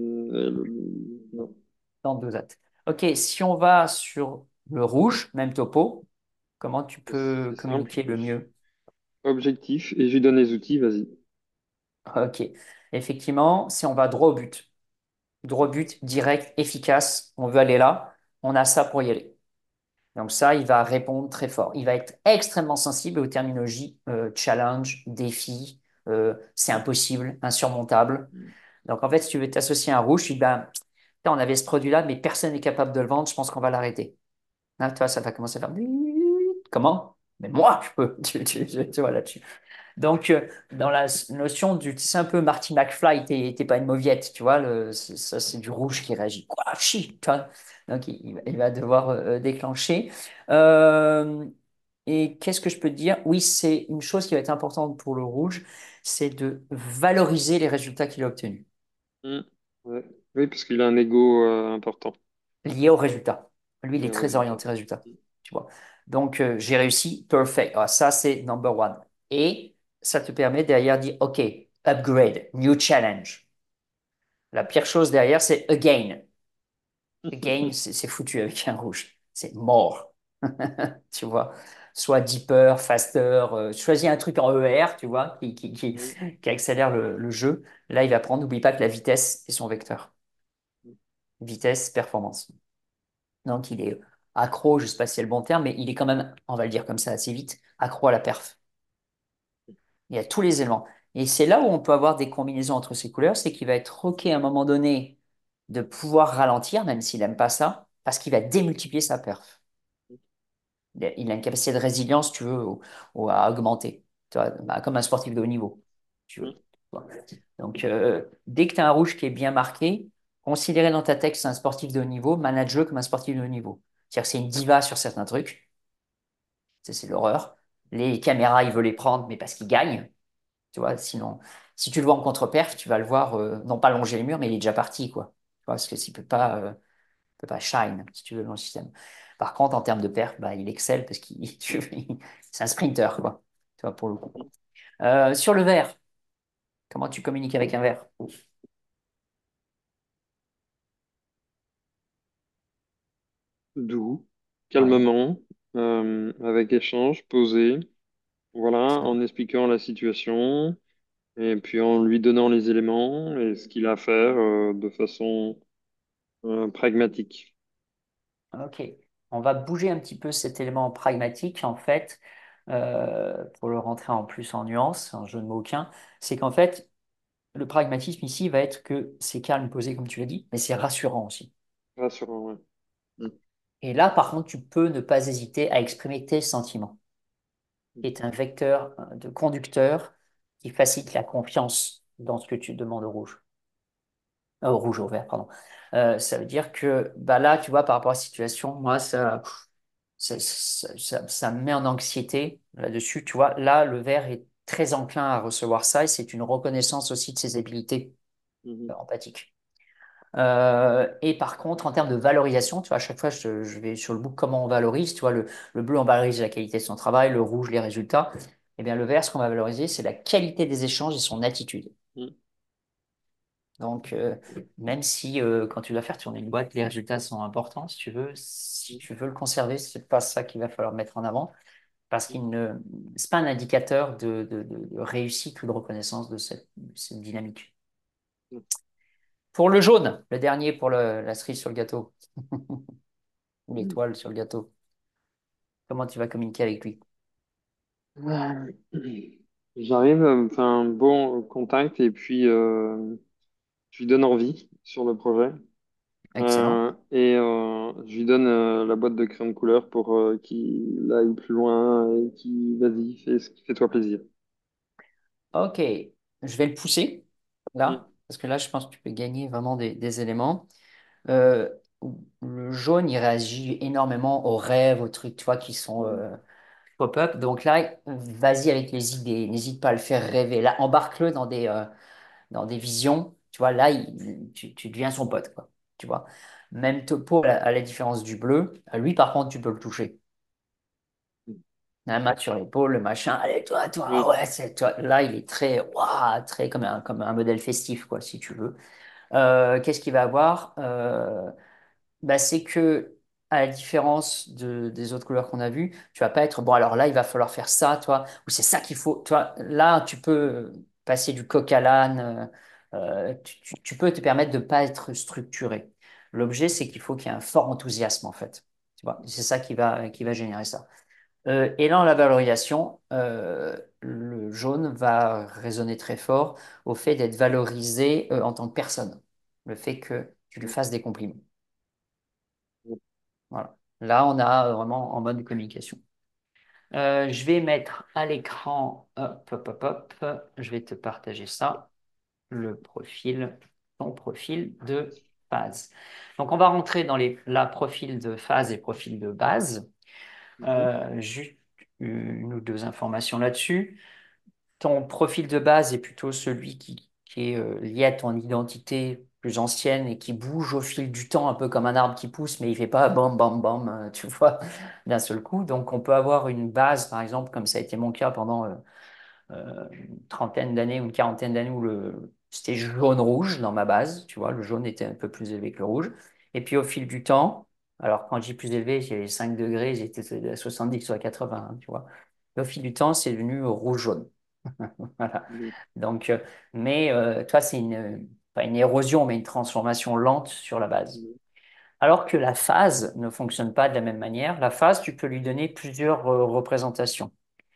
non. dans deux actes. Ok, si on va sur le rouge, même topo, comment tu peux C'est simple. communiquer le mieux? Objectif, et je lui donne les outils, vas-y. Ok, effectivement, si on va droit au but, direct, efficace, on veut aller là, on a ça pour y aller. Donc ça, il va répondre très fort. Il va être extrêmement sensible aux terminologies challenge, défi, c'est impossible, insurmontable. Donc en fait, si tu veux t'associer à un rouge, tu dis, ben, putain, on avait ce produit-là, mais personne n'est capable de le vendre, je pense qu'on va l'arrêter. Hein, tu vois, ça va commencer à faire... Comment? Mais moi, je peux. Tu vois là-dessus. Donc, dans la notion du... C'est un peu Marty McFly, t'es pas une mauviette, tu vois. Ça, c'est du rouge qui réagit. Quoi? Chi, tu vois. Donc, il va devoir déclencher. Euh, et qu'est-ce que je peux te dire? Oui, c'est une chose qui va être importante pour le rouge, c'est de valoriser les résultats qu'il a obtenus, Mm. Ouais. Oui, parce qu'il a un ego important. liés aux résultats. Lui, il est Les très résultats. orienté résultats, tu vois. Donc, j'ai réussi, perfect. Ah, ça, c'est number one. Et ça te permet derrière de dire, OK, upgrade, new challenge. La pire chose derrière, c'est again. Again, c'est foutu avec un rouge. C'est more. Tu vois. Soit deeper, faster. Choisis un truc en ER, tu vois, Mm. qui accélère le jeu. Là, il va prendre. N'oublie pas que la vitesse est son vecteur. Vitesse, performance. Donc, il est accro, je ne sais pas si c'est le bon terme, mais il est quand même, on va le dire comme ça assez vite, accro à la perf. Il y a tous les éléments. Et c'est là où on peut avoir des combinaisons entre ces couleurs, c'est qu'il va être OK à un moment donné de pouvoir ralentir, même s'il n'aime pas ça, parce qu'il va démultiplier sa perf. Il a une capacité de résilience, tu veux, à augmenter. Tu vois, bah, comme un sportif de haut niveau, tu veux. Mm. Donc, dès que tu as un rouge qui est bien marqué, considérez dans ta tête que c'est un sportif de haut niveau, manage-le comme un sportif de haut niveau. C'est-à-dire que c'est une diva sur certains trucs, c'est l'horreur. Les caméras, il veut les prendre, mais parce qu'il gagne. Tu vois, sinon, si tu le vois en contre-perf, tu vas le voir, non pas longer les murs, mais il est déjà parti, quoi. Tu vois, parce que s'il peut pas shine, si tu veux, dans le système. Par contre, en termes de perf, bah, il excelle parce qu'il c'est un sprinter, quoi. Tu vois, pour le coup. Sur le vert, comment tu communiques avec un vert? Doux, Ouais. calmement, avec échange, posé, voilà, en expliquant la situation, et puis en lui donnant les éléments et ce qu'il a à faire de façon pragmatique. Ok. On va bouger un petit peu cet élément pragmatique, en fait, pour le rentrer en plus en nuance, en jeu de mots aucun. C'est qu'en fait, le pragmatisme ici va être que c'est calme, posé, comme tu l'as dit, mais c'est rassurant aussi. Rassurant, ouais. Mm. Et là, par contre, tu peux ne pas hésiter à exprimer tes sentiments, qui est un vecteur de conducteur qui facilite la confiance dans ce que tu demandes au rouge, au vert, pardon. Ça veut dire que bah là, tu vois, par rapport à la situation, moi, ça me met en anxiété là-dessus. Tu vois, là, le vert est très enclin à recevoir ça et c'est une reconnaissance aussi de ses habiletés Mhm. empathiques. Et par contre, en termes de valorisation, tu vois, à chaque fois, je vais sur le book comment on valorise. Tu vois, le bleu, on valorise la qualité de son travail, le rouge, les résultats. Eh bien, le vert, ce qu'on va valoriser, c'est la qualité des échanges et son attitude. Mm. Donc, même si quand tu dois faire tourner une boîte, les résultats sont importants, si Mm. tu veux le conserver, c'est pas ça qu'il va falloir mettre en avant, parce Mm. qu'il ne, c'est pas un indicateur de réussite ou de reconnaissance de cette dynamique. Pour le jaune, le dernier pour la cerise sur le gâteau, ou Mm. l'étoile sur le gâteau, comment tu vas communiquer avec lui? J'arrive, enfin, bon contact et puis je lui donne envie sur le projet. Excellent. Je lui donne la boîte de crayon de couleur pour qu'il aille plus loin et qu'il, vas-y, fais-toi plaisir. Ok, je vais le pousser Mm. là, parce que là, je pense que tu peux gagner vraiment des éléments. Euh, le jaune, il réagit énormément aux rêves, aux trucs, tu vois, qui sont Mm. pop-up. Donc là, vas-y avec les idées. N'hésite pas à le faire rêver. Là, embarque-le dans des visions. Tu vois, là, tu deviens son pote, quoi. Tu vois. Même topo, à la différence du bleu, lui, par contre, tu peux le toucher. Un match sur l'épaule, le machin. Allez, toi, ah Oui. ouais, c'est toi. Là, il est très, ouah, très comme un modèle festif, quoi, si tu veux. Qu'est-ce qu'il va avoir? Bah, c'est que, à la différence des autres couleurs qu'on a vues, tu vas pas être, bon, alors là, il va falloir faire ça, toi, ou c'est ça qu'il faut, toi, là, tu peux passer du coq à l'âne, tu peux te permettre de pas être structuré. L'objet, c'est qu'il faut qu'il y ait un fort enthousiasme, en fait. Tu vois, c'est ça qui va générer ça. Et dans la valorisation, le jaune va résonner très fort au fait d'être valorisé en tant que personne. Le fait que tu lui fasses des compliments. Voilà. Là, on a vraiment en mode communication. Je vais mettre à l'écran, je vais te partager ça, ton profil de phase. Donc, on va rentrer dans la profil de phase et profil de base. Mhm. Juste une ou deux informations là-dessus. Ton profil de base est plutôt celui qui est lié à ton identité plus ancienne et qui bouge au fil du temps, un peu comme un arbre qui pousse, mais il fait pas bam, bam, bam, tu vois, d'un seul coup. Donc, on peut avoir une base, par exemple, comme ça a été mon cas pendant une trentaine d'années ou une quarantaine d'années où c'était jaune-rouge dans ma base, tu vois, le jaune était un peu plus élevé que le rouge. Et puis, au fil du temps, alors quand je dis plus élevé, j'ai 5 degrés, j'étais à 70 ou à 80, hein, tu vois. Et au fil du temps, c'est devenu rouge-jaune. Voilà. Mhm. Donc, toi, c'est pas une érosion, mais une transformation lente sur la base. Mhm. Alors que la phase ne fonctionne pas de la même manière. La phase, tu peux lui donner plusieurs représentations,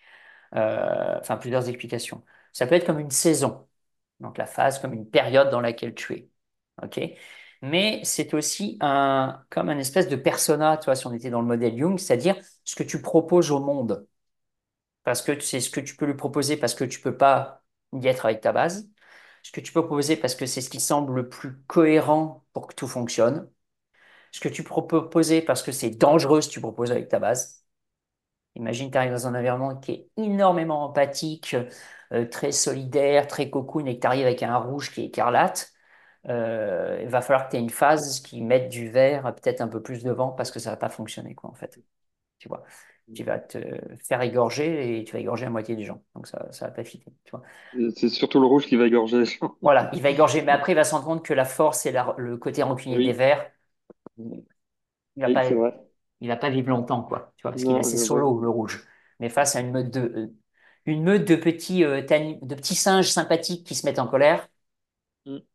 enfin plusieurs explications. Ça peut être comme une saison, donc la phase comme une période dans laquelle tu es. OK? Mais c'est aussi comme un espèce de persona, tu vois, si on était dans le modèle Jung, c'est-à-dire ce que tu proposes au monde parce que c'est ce que tu peux lui proposer parce que tu peux pas y être avec ta base, ce que tu peux proposer parce que c'est ce qui semble le plus cohérent pour que tout fonctionne, ce que tu peux proposer parce que c'est dangereux si tu proposes avec ta base. Imagine, tu arrives dans un environnement qui est énormément empathique, très solidaire, très cocoon, et que tu arrives avec un rouge qui est écarlate. Il va falloir que tu aies une phase qui mette du vert peut-être un peu plus devant parce que ça va pas fonctionner, quoi, en fait. Tu vois, tu vas te faire égorger et tu vas égorger la moitié des gens. Donc ça va pas fitter, tu vois. C'est surtout le rouge qui va égorger les gens. Voilà, il va égorger, mais après il va se rendre compte que la force et le côté rancunier des Oui, verts, il va oui, pas, c'est vrai. il va pas vivre longtemps, quoi. Tu vois, parce qu'il est Non, assez je vois. solo, le rouge. Mais face à une meute de petits, de petits singes sympathiques qui se mettent en colère, Mm.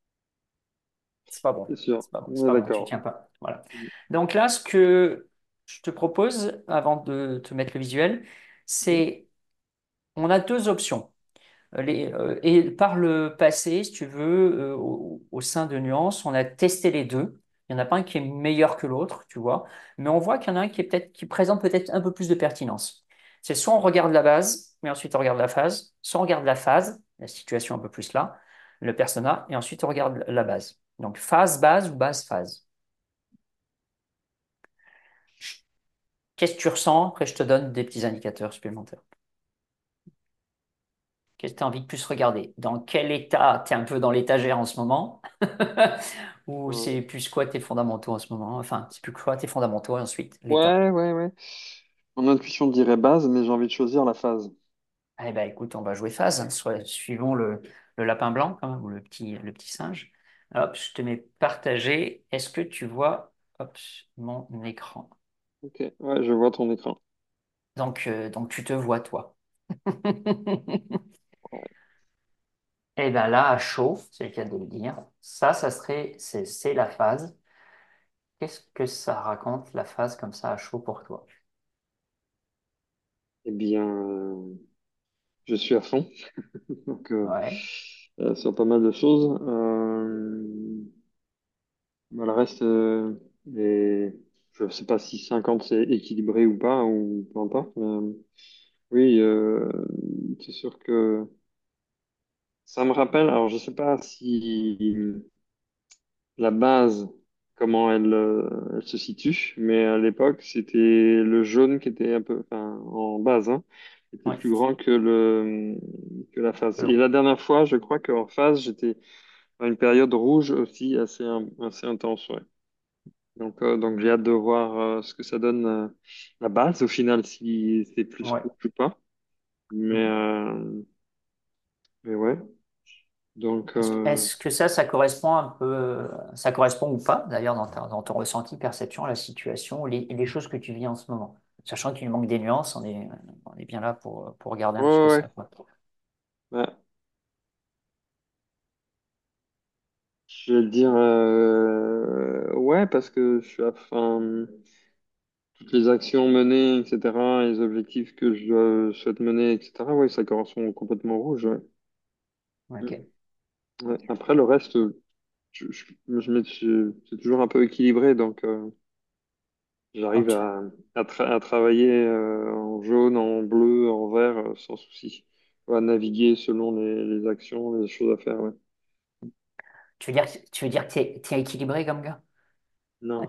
c'est pas bon. C'est sûr. C'est pas bon, c'est On est pas bon, tu d'accord. tiens pas. Voilà. Donc là, ce que je te propose, avant de te mettre le visuel, Mm. c'est, on a deux options. Et par le passé, si tu veux, au sein de Nuance, on a testé les deux. Il n'y en a pas un qui est meilleur que l'autre, tu vois, mais on voit qu'il y en a un qui présente peut-être un peu plus de pertinence. C'est soit on regarde la base, mais ensuite on regarde la phase, soit on regarde la phase, la situation un peu plus là, le persona, et ensuite on regarde la base. Donc phase, base ou base, phase. Qu'est-ce que tu ressens? Après, je te donne des petits indicateurs supplémentaires. Qu'est-ce que tu as envie de plus regarder? Dans quel état? Tu es un peu dans l'étagère en ce moment? Ou c'est plus quoi tes fondamentaux en ce moment? Enfin, c'est plus quoi tes fondamentaux et ensuite l'état. Ouais, ouais, ouais. Mon intuition dirait base, mais j'ai envie de choisir la phase. Eh ben écoute, on va jouer phase, hein. Suivons le lapin blanc quand même, ou le petit singe. Hop, je te mets partagé. Est-ce que tu vois, hop, mon écran? Ok, ouais, je vois ton écran. Donc tu te vois toi. Eh bien là, à chaud, c'est le cas de le dire, c'est la phase. Qu'est-ce que ça raconte, la phase comme ça à chaud pour toi? Eh bien, je suis à fond. Donc, Ouais. sur pas mal de choses. Bah, le reste, je sais pas si 50 c'est équilibré ou pas, ou peu importe. Mais, oui, c'est sûr que ça me rappelle. Alors, je sais pas si la base, comment elle se situe, mais à l'époque, c'était le jaune qui était un peu, enfin, en base, hein, était Ouais. plus grand que la face. Et Alors, la dernière fois, je crois qu'en face, j'étais dans une période rouge aussi assez intense, ouais. Donc j'ai hâte de voir ce que ça donne la base au final, si c'est plus ouais. rouge ou pas. Mais, Mm. euh, mais ouais. Donc, Est-ce que ça correspond un peu, ça correspond ou pas, d'ailleurs, dans ton ressenti, perception, la situation, les choses que tu vis en ce moment? Sachant qu'il manque des nuances, on est bien là pour regarder ouais, un petit peu ouais, ça, quoi. ouais. Je vais dire ouais, parce que je suis enfin, toutes les actions menées, etc., les objectifs que je souhaite mener, etc., ouais, ça correspond complètement au rouge, ouais. Mm. Ok. Ouais. Après, le reste, c'est toujours un peu équilibré, donc j'arrive Donc, à travailler en jaune, en bleu, en vert, sans souci. À naviguer selon les actions, les choses à faire, ouais. tu veux dire que t'es équilibré comme gars? Non,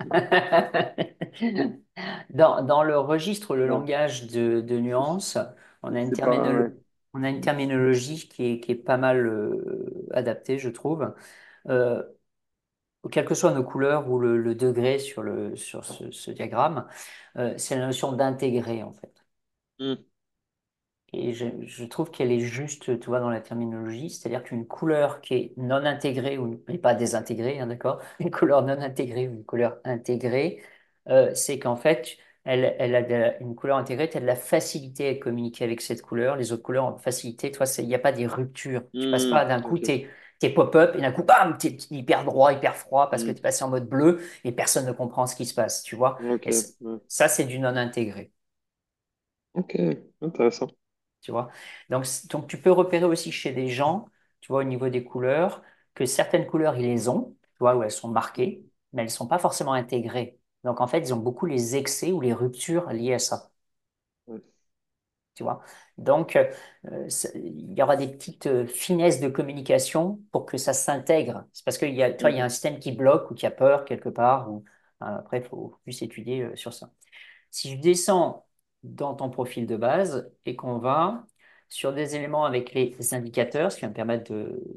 Dans le registre, le non, langage de nuances, on a c'est pas, ouais. on a une terminologie qui est pas mal adaptée, je trouve. Euh, Quelles que soient nos couleurs ou le degré sur ce diagramme, c'est la notion d'intégrer, en fait. Mm, Et je trouve qu'elle est juste, tu vois, dans la terminologie, c'est-à-dire qu'une couleur qui est non intégrée ou et pas désintégrée, hein, d'accord? Une couleur non intégrée ou une couleur intégrée, c'est qu'en fait, elle a une couleur intégrée, tu as de la facilité à communiquer avec cette couleur. Les autres couleurs ont de facilité, toi, il n'y a pas des ruptures. Tu passes pas d'un coup, ok. t'es pop-up et d'un coup, bam, t'es hyper droit, hyper froid parce que tu Mm, es passé en mode bleu et personne ne comprend ce qui se passe, tu vois? ok, Et ouais. ça, c'est du non intégré. Ok, intéressant. Tu vois. Donc, tu peux repérer aussi chez des gens, tu vois, au niveau des couleurs, que certaines couleurs, ils les ont, tu vois, où elles sont marquées, mais elles ne sont pas forcément intégrées. Donc, en fait, ils ont beaucoup les excès ou les ruptures liées à ça, Ouais. tu vois. Donc, il y aura des petites finesses de communication pour que ça s'intègre. C'est parce qu'il y a, tu vois, il y a un Mhm, système qui bloque ou qui a peur quelque part, ou après, il faut plus étudier sur ça. Si je descends dans ton profil de base et qu'on va sur des éléments avec les indicateurs, ce qui va me permettre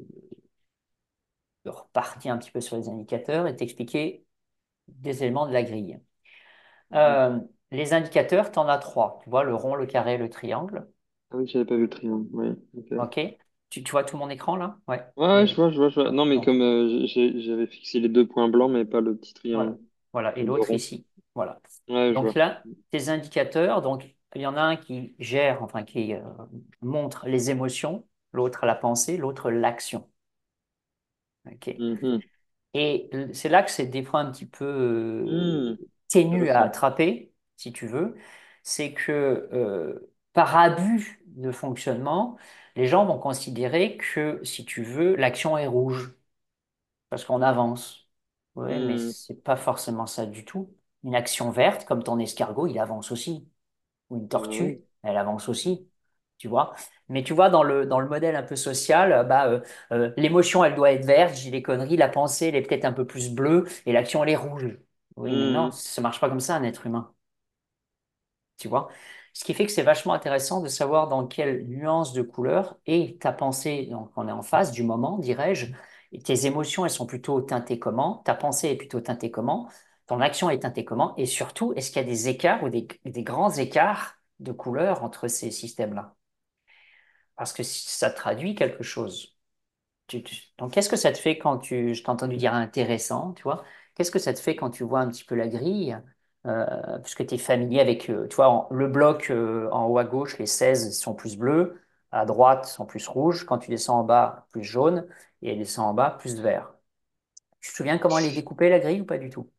de repartir un petit peu sur les indicateurs et t'expliquer des éléments de la grille. mhm. Euh, les indicateurs, tu en as trois. Tu vois, le rond, le carré, le triangle. Ah oui, j'avais pas vu le triangle. Oui, ok. OK? Tu vois tout mon écran là? Ouais. Ouais, ouais, je vois, je vois, je vois. Non, mais Donc, comme j'avais fixé les deux points blancs, mais pas le petit voilà. triangle, Voilà. Et le l'autre rond. ici. Voilà. Ouais, je Donc vois. là, tes indicateurs, donc il y en a un qui gère, enfin qui montre les émotions, l'autre la pensée, l'autre l'action. Ok. Mhm. Et c'est là que c'est des fois un petit peu ténu à Intéressant. attraper, si tu veux. C'est que par abus de fonctionnement, les gens vont considérer que, si tu veux, l'action est rouge parce qu'on avance. Oui, mais Mhm. c'est pas forcément ça du tout. Une action verte, comme ton escargot, il avance aussi. Ou une Ah tortue, oui. elle avance aussi, tu vois. Mais tu vois, dans le modèle un peu social, l'émotion, elle doit être verte, j'ai des conneries, la pensée, elle est peut-être un peu plus bleue, et l'action, elle est rouge. Oui, mais non, Mhm. ça marche pas comme ça, un être humain, tu vois. Ce qui fait que c'est vachement intéressant de savoir dans quelle nuance de couleur est ta pensée, donc on est en face du moment, dirais-je, et tes émotions, elles sont plutôt teintées comment, ta pensée est plutôt teintée comment, ton action est teintée comment, et surtout, est-ce qu'il y a des écarts ou des grands écarts de couleur entre ces systèmes-là? Parce que ça traduit quelque chose. Donc, qu'est-ce que ça te fait quand je t'ai entendu dire intéressant, tu vois, qu'est-ce que ça te fait quand tu vois un petit peu la grille, puisque tu es familier avec, tu vois, le bloc en haut à gauche, les 16 sont plus bleus, à droite sont plus rouges, quand tu descends en bas, plus jaune, et elle descend en bas, plus vert. Tu te souviens comment elle est découpée, la grille, ou pas du tout?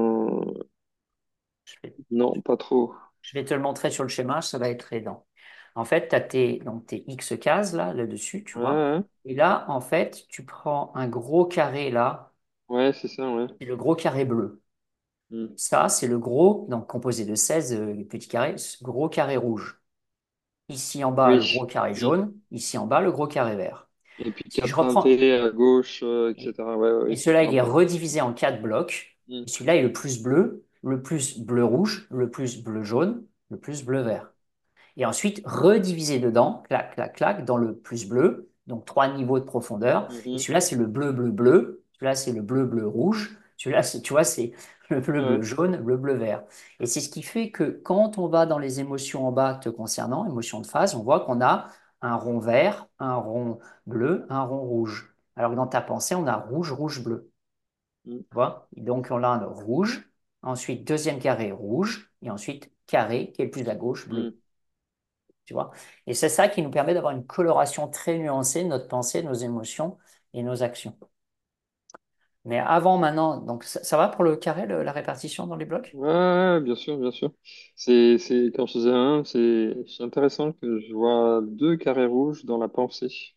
Je vais, Non, pas trop. je vais te le montrer sur le schéma, ça va être aidant. En fait, tu as tes X cases là-dessus, tu Ouais, vois. ouais, Et là, en fait, tu prends un gros carré là, ouais, c'est ça, ouais. c'est le gros carré bleu. Mm. Ça, c'est le gros, donc composé de 16 petits carrés, ce gros carré rouge. Ici en bas, le gros Oui. carré Mm. jaune. Ici en bas, le gros carré vert. Et puis Si je quatre reprends, synthés à gauche, et, etc. Ouais, ouais, et ouais, je celui-là, me il est rappelle. redivisé en 4 blocs. Mm. Et celui-là est le plus bleu, le plus bleu-rouge, le plus bleu-jaune, le plus bleu-vert. Et ensuite rediviser dedans, clac, clac, clac, dans le plus bleu, donc 3 niveaux de profondeur. Et Mhm. celui-là, c'est le bleu, bleu, bleu. Celui-là, c'est le bleu, bleu, rouge. Celui-là, tu vois, c'est le bleu, bleu, Ouais. jaune, bleu, bleu, vert. Et c'est ce qui fait que quand on va dans les émotions en bas te concernant, émotions de phase, on voit qu'on a un rond vert, un rond bleu, un rond rouge. Alors que dans ta pensée, on a rouge, rouge, bleu. Mm. Tu vois? Et donc, on a un rouge, ensuite deuxième carré rouge, et ensuite carré qui est le plus à gauche, Mm. bleu. Tu vois? Et c'est ça qui nous permet d'avoir une coloration très nuancée de notre pensée, nos émotions et nos actions. Mais avant, maintenant, donc ça va pour le carré, la répartition dans les blocs? Ouais, ouais, bien sûr, bien sûr. Quand je faisais un, c'est intéressant que je vois deux carrés rouges dans la pensée.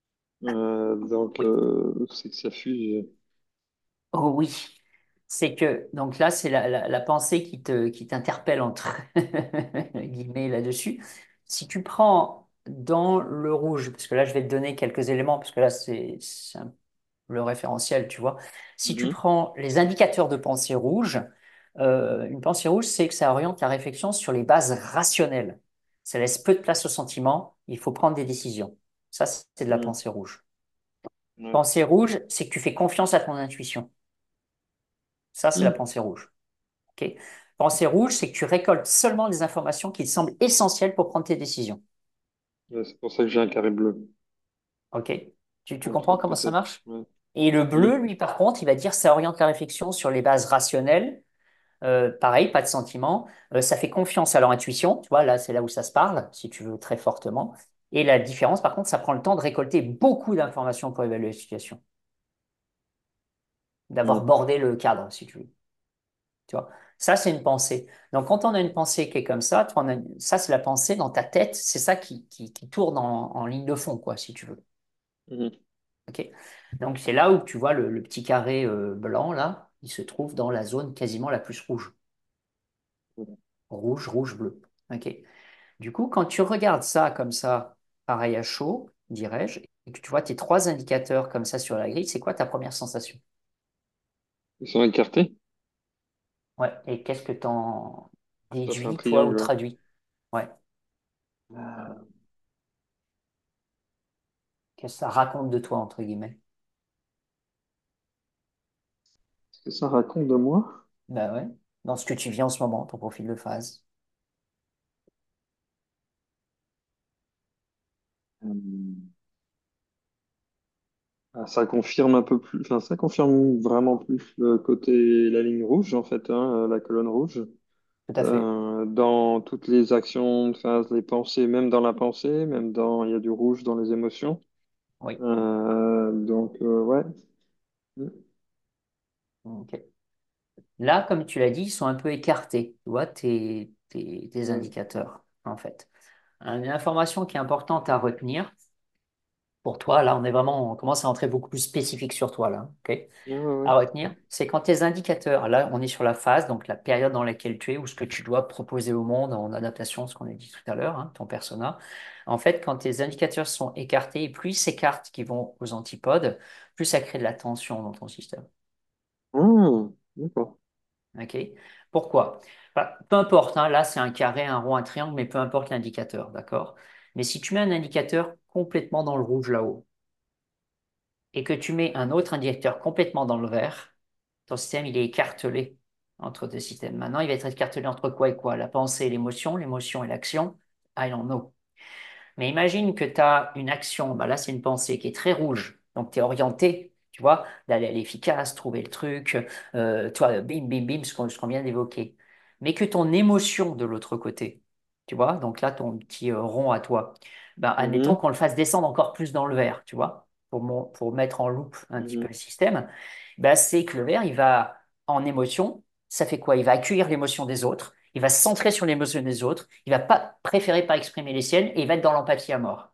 Donc, Oui. c'est que ça fuse. Oh oui. C'est que, donc là, c'est la pensée qui t'interpelle entre guillemets là-dessus. Si tu prends dans le rouge, parce que là, je vais te donner quelques éléments, parce que là, le référentiel, tu vois. Si tu Mhm. prends les indicateurs de pensée rouge, une pensée rouge, c'est que ça oriente la réflexion sur les bases rationnelles. Ça laisse peu de place au sentiment, il faut prendre des décisions. Ça, c'est de la Mm. pensée rouge. Ouais. Pensée rouge, c'est que tu fais confiance à ton intuition. Ça, c'est la Mm. pensée rouge. Ok. Pensée rouge, c'est que tu récoltes seulement les informations qui te semblent essentielles pour prendre tes décisions. Ouais, c'est pour ça que j'ai un carré bleu. Ok. Tu Ok, comprends comment ça peut-être. marche? Ouais. Et le Mm. bleu, lui, par contre, il va dire ça oriente la réflexion sur les bases rationnelles. Pareil, pas de sentiment. Ça fait confiance à leur intuition. Tu vois, là, c'est là où ça se parle, si tu veux, très fortement. Et la différence, par contre, ça prend le temps de récolter beaucoup d'informations pour évaluer la situation, d'avoir Mm. bordé le cadre, si tu veux. Tu vois, ça, c'est une pensée. Donc, quand on a une pensée qui est comme ça, ça, c'est la pensée dans ta tête. C'est ça qui tourne en ligne de fond, quoi, si tu veux. Mhm. OK? Donc, c'est là où tu vois le petit carré blanc, là, il se trouve dans la zone quasiment la plus rouge. Rouge, rouge, bleu. OK? Du coup, quand tu regardes ça comme ça, pareil à chaud, dirais-je, et que tu vois tes 3 indicateurs comme ça sur la grille, c'est quoi ta première sensation? Ils sont écartés. Ouais. Et qu'est-ce que t'en Ça fait un déduis, toi, ou triangle, ouais. traduis? Ouais. Euh, Qu'est-ce que ça raconte de toi, entre guillemets? Qu'est-ce que ça raconte de moi? Bah ouais. Dans ce que tu vis en ce moment, ton profil de phase. Euh, Ça confirme un peu plus, enfin, ça confirme vraiment plus le côté, la ligne rouge, en fait, hein, la colonne rouge. Tout à fait. Dans toutes les actions de phase, les pensées, même dans la pensée, il y a du rouge dans les émotions. Oui. Ouais. Mm. Ok. Là, comme tu l'as dit, ils sont un peu écartés, tu vois, tes Ouais. indicateurs, en fait. Une information qui est importante à retenir pour toi, là, on commence à entrer beaucoup plus spécifique sur toi, là, ok? Ouais, ouais, À ouais. retenir, c'est quand tes indicateurs, là, on est sur la phase, donc la période dans laquelle tu es, ou ce que tu dois proposer au monde en adaptation, ce qu'on a dit tout à l'heure, hein, ton persona. En fait, quand tes indicateurs sont écartés, et plus ils s'écartent qui vont aux antipodes, plus ça crée de la tension dans ton système. D'accord. Ok. Pourquoi? Bah, peu importe, hein, là c'est un carré, un rond, un triangle, mais peu importe l'indicateur, d'accord? Mais si tu mets un indicateur complètement dans le rouge là-haut et que tu mets un autre indicateur complètement dans le vert, ton système il est écartelé entre deux systèmes. Maintenant, il va être écartelé entre quoi et quoi? La pensée et l'émotion et l'action. I don't know. Mais imagine que tu as une action, bah là c'est une pensée qui est très rouge, donc tu es orienté, tu vois, d'aller à l'efficace, trouver le truc, toi, bim, bim, bim, ce qu'on vient d'évoquer. Mais que ton émotion de l'autre côté, tu vois, donc là ton petit rond à toi, bah, admettons Mhm. qu'on le fasse descendre encore plus dans le vert, tu vois, pour mettre en loupe un petit peu Mhm. le système, bah, c'est que le vert, il va en émotion, ça fait quoi? Il va accueillir l'émotion des autres. Il va se centrer sur l'émotion des autres. Il va pas préférer pas exprimer les siennes et il va être dans l'empathie à mort.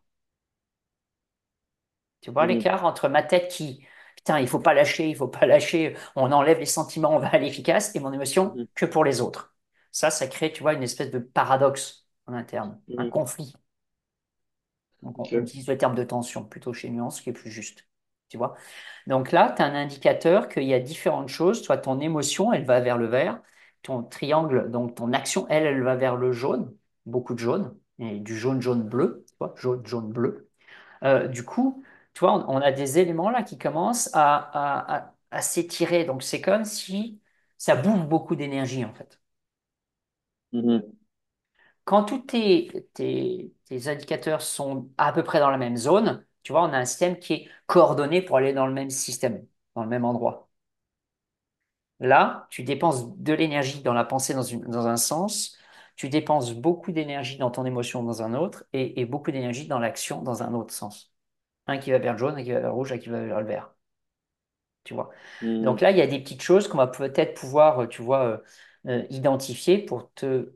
Tu vois Mhm. l'écart entre ma tête qui, putain, il faut pas lâcher, il faut pas lâcher, on enlève les sentiments, on va à l'efficace, et mon émotion Mhm. que pour les autres. Ça crée, tu vois, une espèce de paradoxe en interne, un Mhm. conflit. Donc, on Ok. utilise le terme de tension plutôt chez Nuance, qui est plus juste. Tu vois? Donc là, tu as un indicateur qu'il y a différentes choses. Toi, ton émotion, elle va vers le vert. Ton triangle, donc ton action, elle va vers le jaune. Beaucoup de jaune. Et du jaune, jaune, bleu. Tu vois? Jaune, jaune, bleu. Du coup, tu vois, on a des éléments là qui commencent à s'étirer. Donc, c'est comme si ça bouffe beaucoup d'énergie, en fait. Mhm. Quand tous tes indicateurs sont à peu près dans la même zone, tu vois, on a un système qui est coordonné pour aller dans le même système, dans le même endroit. Là, tu dépenses de l'énergie dans la pensée dans un sens, tu dépenses beaucoup d'énergie dans ton émotion dans un autre, et beaucoup d'énergie dans l'action dans un autre sens. Un qui va vers le jaune, un qui va vers le rouge, un qui va vers le vert. Tu vois. Donc Mhm. là, il y a des petites choses qu'on va peut-être pouvoir, tu vois, identifier pour te,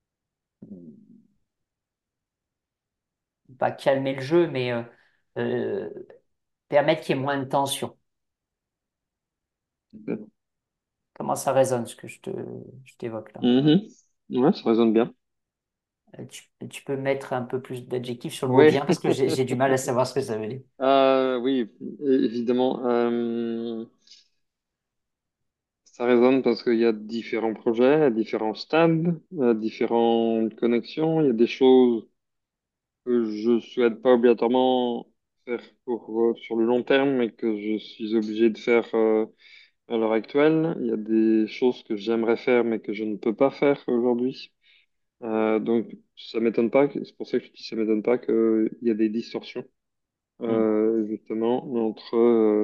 pas calmer le jeu, mais euh, permettre qu'il y ait moins de tension. Ok. Comment ça résonne ce que je t'évoque là? Mhm. Ouais, ça résonne bien. Tu peux mettre un peu plus d'adjectifs sur le mot Oui. bien parce que j'ai du mal à savoir ce que ça veut dire. Oui, évidemment. Ça résonne parce qu'il y a différents projets, différents stades, différentes connexions. Il y a des choses que je souhaite pas obligatoirement faire sur le long terme, mais que je suis obligé de faire à l'heure actuelle. Il y a des choses que j'aimerais faire, mais que je ne peux pas faire aujourd'hui. Donc, ça m'étonne pas, c'est pour ça que je dis ça m'étonne pas qu'il y a des distorsions, Hmm. justement, entre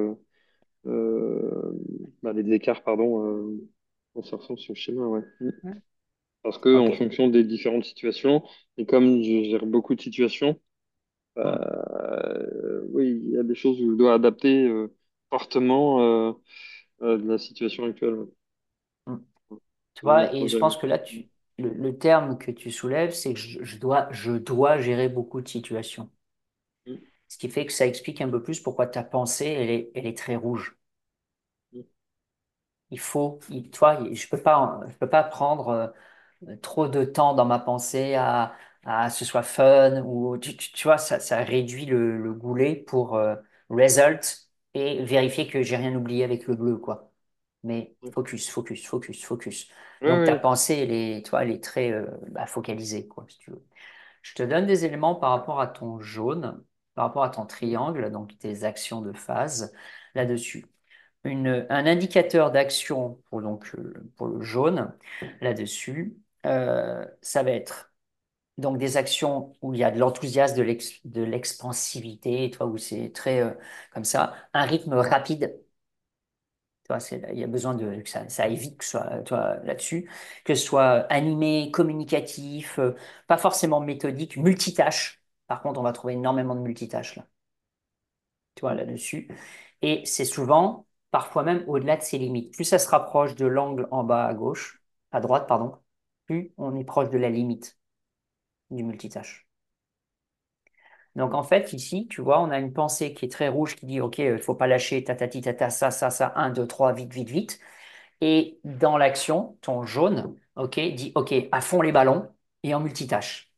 euh, les écarts, pardon, on s'en ressent sur le schéma, ouais. Parce que en Ok. fonction des différentes situations, et comme je gère beaucoup de situations, Hmm. oui, il y a des choses où je dois adapter fortement de la situation actuelle, ouais. Hmm. Tu Dans mes vois, et je projets. pense que là, le terme que tu soulèves, c'est que je dois gérer beaucoup de situations. Mm, Ce qui fait que ça explique un peu plus pourquoi ta pensée, elle est très rouge. mm, Tu vois, je peux pas prendre trop de temps dans ma pensée à ce soit fun ou tu vois, ça réduit le goulet pour result et vérifier que j'ai rien oublié avec le bleu, quoi. Mais mm. focus, focus, focus, focus. Ouais, Donc ta ouais. pensée, tu vois, elle est très focalisée, quoi, si tu veux. Je te donne des éléments par rapport à ton jaune, par rapport à ton Mm, triangle, donc tes actions de phase là-dessus. Un indicateur d'action pour le jaune là-dessus, ça va être donc des actions où il y a de l'enthousiasme, de l'expansivité, tu vois, où c'est très comme ça, un rythme rapide. Tu vois, il y a besoin que ça aille vite, que ce soit, tu vois, là-dessus, que ce soit animé, communicatif, pas forcément méthodique, multitâche. Par contre, on va trouver énormément de multitâches là, tu vois, mm, là-dessus. Et c'est souvent, parfois même au-delà de ses limites. Plus ça se rapproche de l'angle en bas à gauche, à droite, pardon, plus on est proche de la limite du multitâche. Donc en fait, ici, tu vois, on a une pensée qui est très rouge qui dit, OK, il faut pas lâcher, tatati, tata, ça, un 2 3 vite, vite, vite. Et dans l'action, ton jaune, OK, dit, OK, à fond les ballons et en multitâche.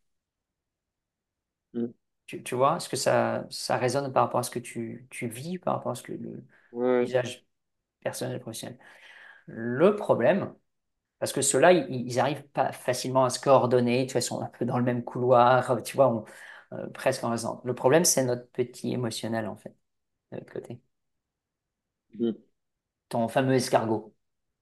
mm. Tu vois, est-ce que ça résonne par rapport à ce que tu vis, par rapport à ce que le Ouais, ouais. visage personnel et professionnel? Le problème, parce que ceux-là, ils arrivent pas facilement à se coordonner, tu vois, ils sont un peu dans le même couloir, tu vois, presque en raison. Le problème, c'est notre petit émotionnel, en fait, de l'autre côté. Mm, Ton fameux escargot.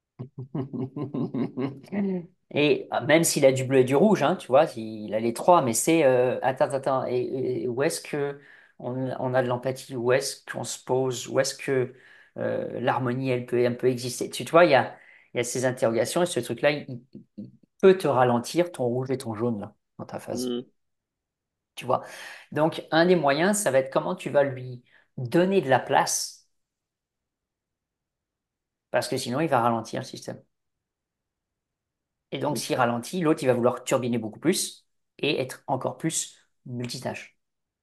Et même s'il a du bleu et du rouge, hein, tu vois, il a les trois, mais c'est attends, et où est-ce que on a de l'empathie, où est-ce qu'on se pose, où est-ce que l'harmonie elle peut un peu exister. Tu vois, il y a ces interrogations et ce truc-là, il peut te ralentir ton rouge et ton jaune là, dans ta phase. mm, Tu vois. Donc, un des moyens, ça va être comment tu vas lui donner de la place, parce que sinon, il va ralentir le système. Et donc, s'il ralentit, l'autre, il va vouloir turbiner beaucoup plus et être encore plus multitâche.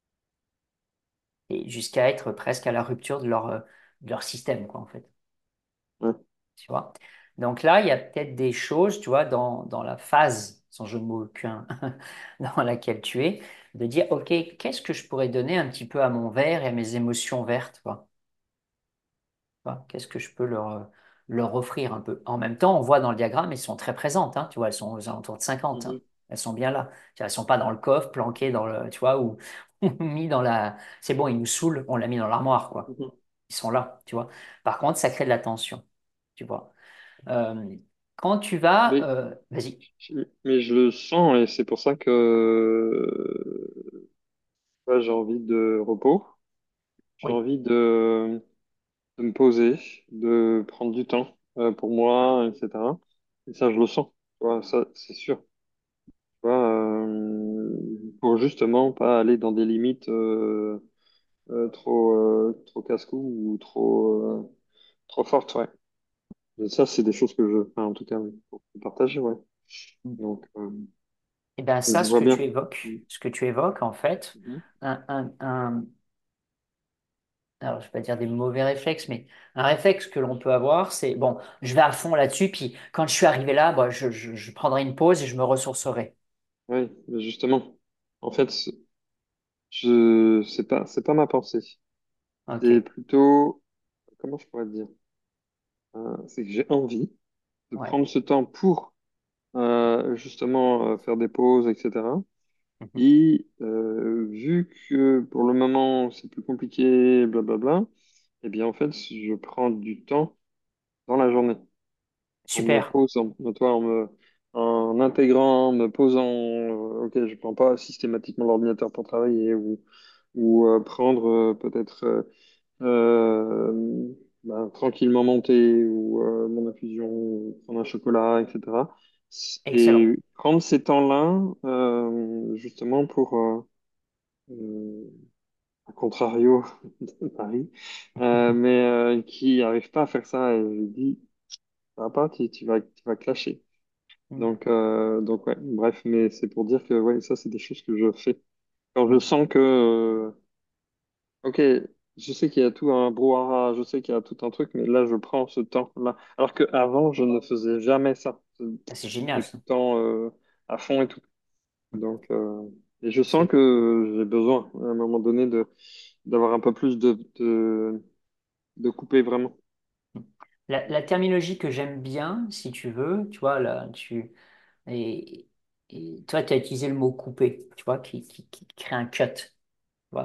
Et jusqu'à être presque à la rupture de leur système, quoi, en fait. Ouais. Tu vois? Donc là, il y a peut-être des choses, tu vois, dans la phase, sans jeu de mots aucun, dans laquelle tu es, de dire, OK, qu'est-ce que je pourrais donner un petit peu à mon verre et à mes émotions vertes, quoi? Vois, qu'est-ce que je peux leur offrir un peu? En même temps, on voit dans le diagramme, elles sont très présentes, hein, tu vois, elles sont aux alentours de 50, hein. Mhm. Elles sont bien là. Elles ne sont pas dans le coffre, planquées dans le, tu vois, ou mis dans la. C'est bon, ils nous saoulent, on l'a mis dans l'armoire, quoi. Mhm. Ils sont là, tu vois. Par contre, ça crée de la tension, tu vois. Euh, quand tu vas. Mais, Vas-y. mais je le sens et c'est pour ça que ouais, j'ai envie de repos, j'ai Oui. envie de me poser, de prendre du temps pour moi, etc. Et ça, je le sens. Tu vois, ça, c'est sûr. Tu vois, pour justement pas aller dans des limites trop casse-cou ou trop fortes, ouais. Et ça, c'est des choses que je, enfin, en tout cas, oui, pour partager, ouais. Donc, Et bien, ça, je vois bien. Mhm. ce que tu évoques, en fait, Mhm. alors je vais pas dire des mauvais réflexes, mais un réflexe que l'on peut avoir, c'est, bon, je vais à fond là-dessus, puis quand je suis arrivé là, bah, je prendrai une pause et je me ressourcerai. Oui, mais justement, en fait, c'est pas ma pensée. C'est OK. plutôt, comment je pourrais te dire? C'est que j'ai envie de Ouais. prendre ce temps pour justement faire des pauses, etc. Mhm. Et vu que pour le moment c'est plus compliqué, blablabla, eh bien en fait je prends du temps dans la journée en me Super. posant, toi, en intégrant, en me posant. Ok, je prends pas systématiquement l'ordinateur pour travailler ou prendre peut-être ben, tranquillement mon thé ou mon infusion, ou prendre un chocolat, etc. Excellent. Et prendre ces temps-là, justement pour, euh, à contrario de Paris, mais qui n'arrive pas à faire ça. Et je lui dis, ça va pas, tu vas clasher. Donc ouais, bref, mais c'est pour dire que ouais, ça, c'est des choses que je fais. Quand je sens que, ok, je sais qu'il y a tout un brouhaha, je sais qu'il y a tout un truc, mais là, je prends ce temps-là. Alors qu'avant, je ne faisais jamais ça. Ah, c'est génial, J'étais tout ça. le temps à fond et tout. Donc, et je sens C'est que j'ai besoin, à un moment donné, d'avoir un peu plus de couper vraiment. la terminologie que j'aime bien, si tu veux, tu vois, là, et, et toi, tu as utilisé le mot couper, tu vois, qui crée un cut. Tu vois,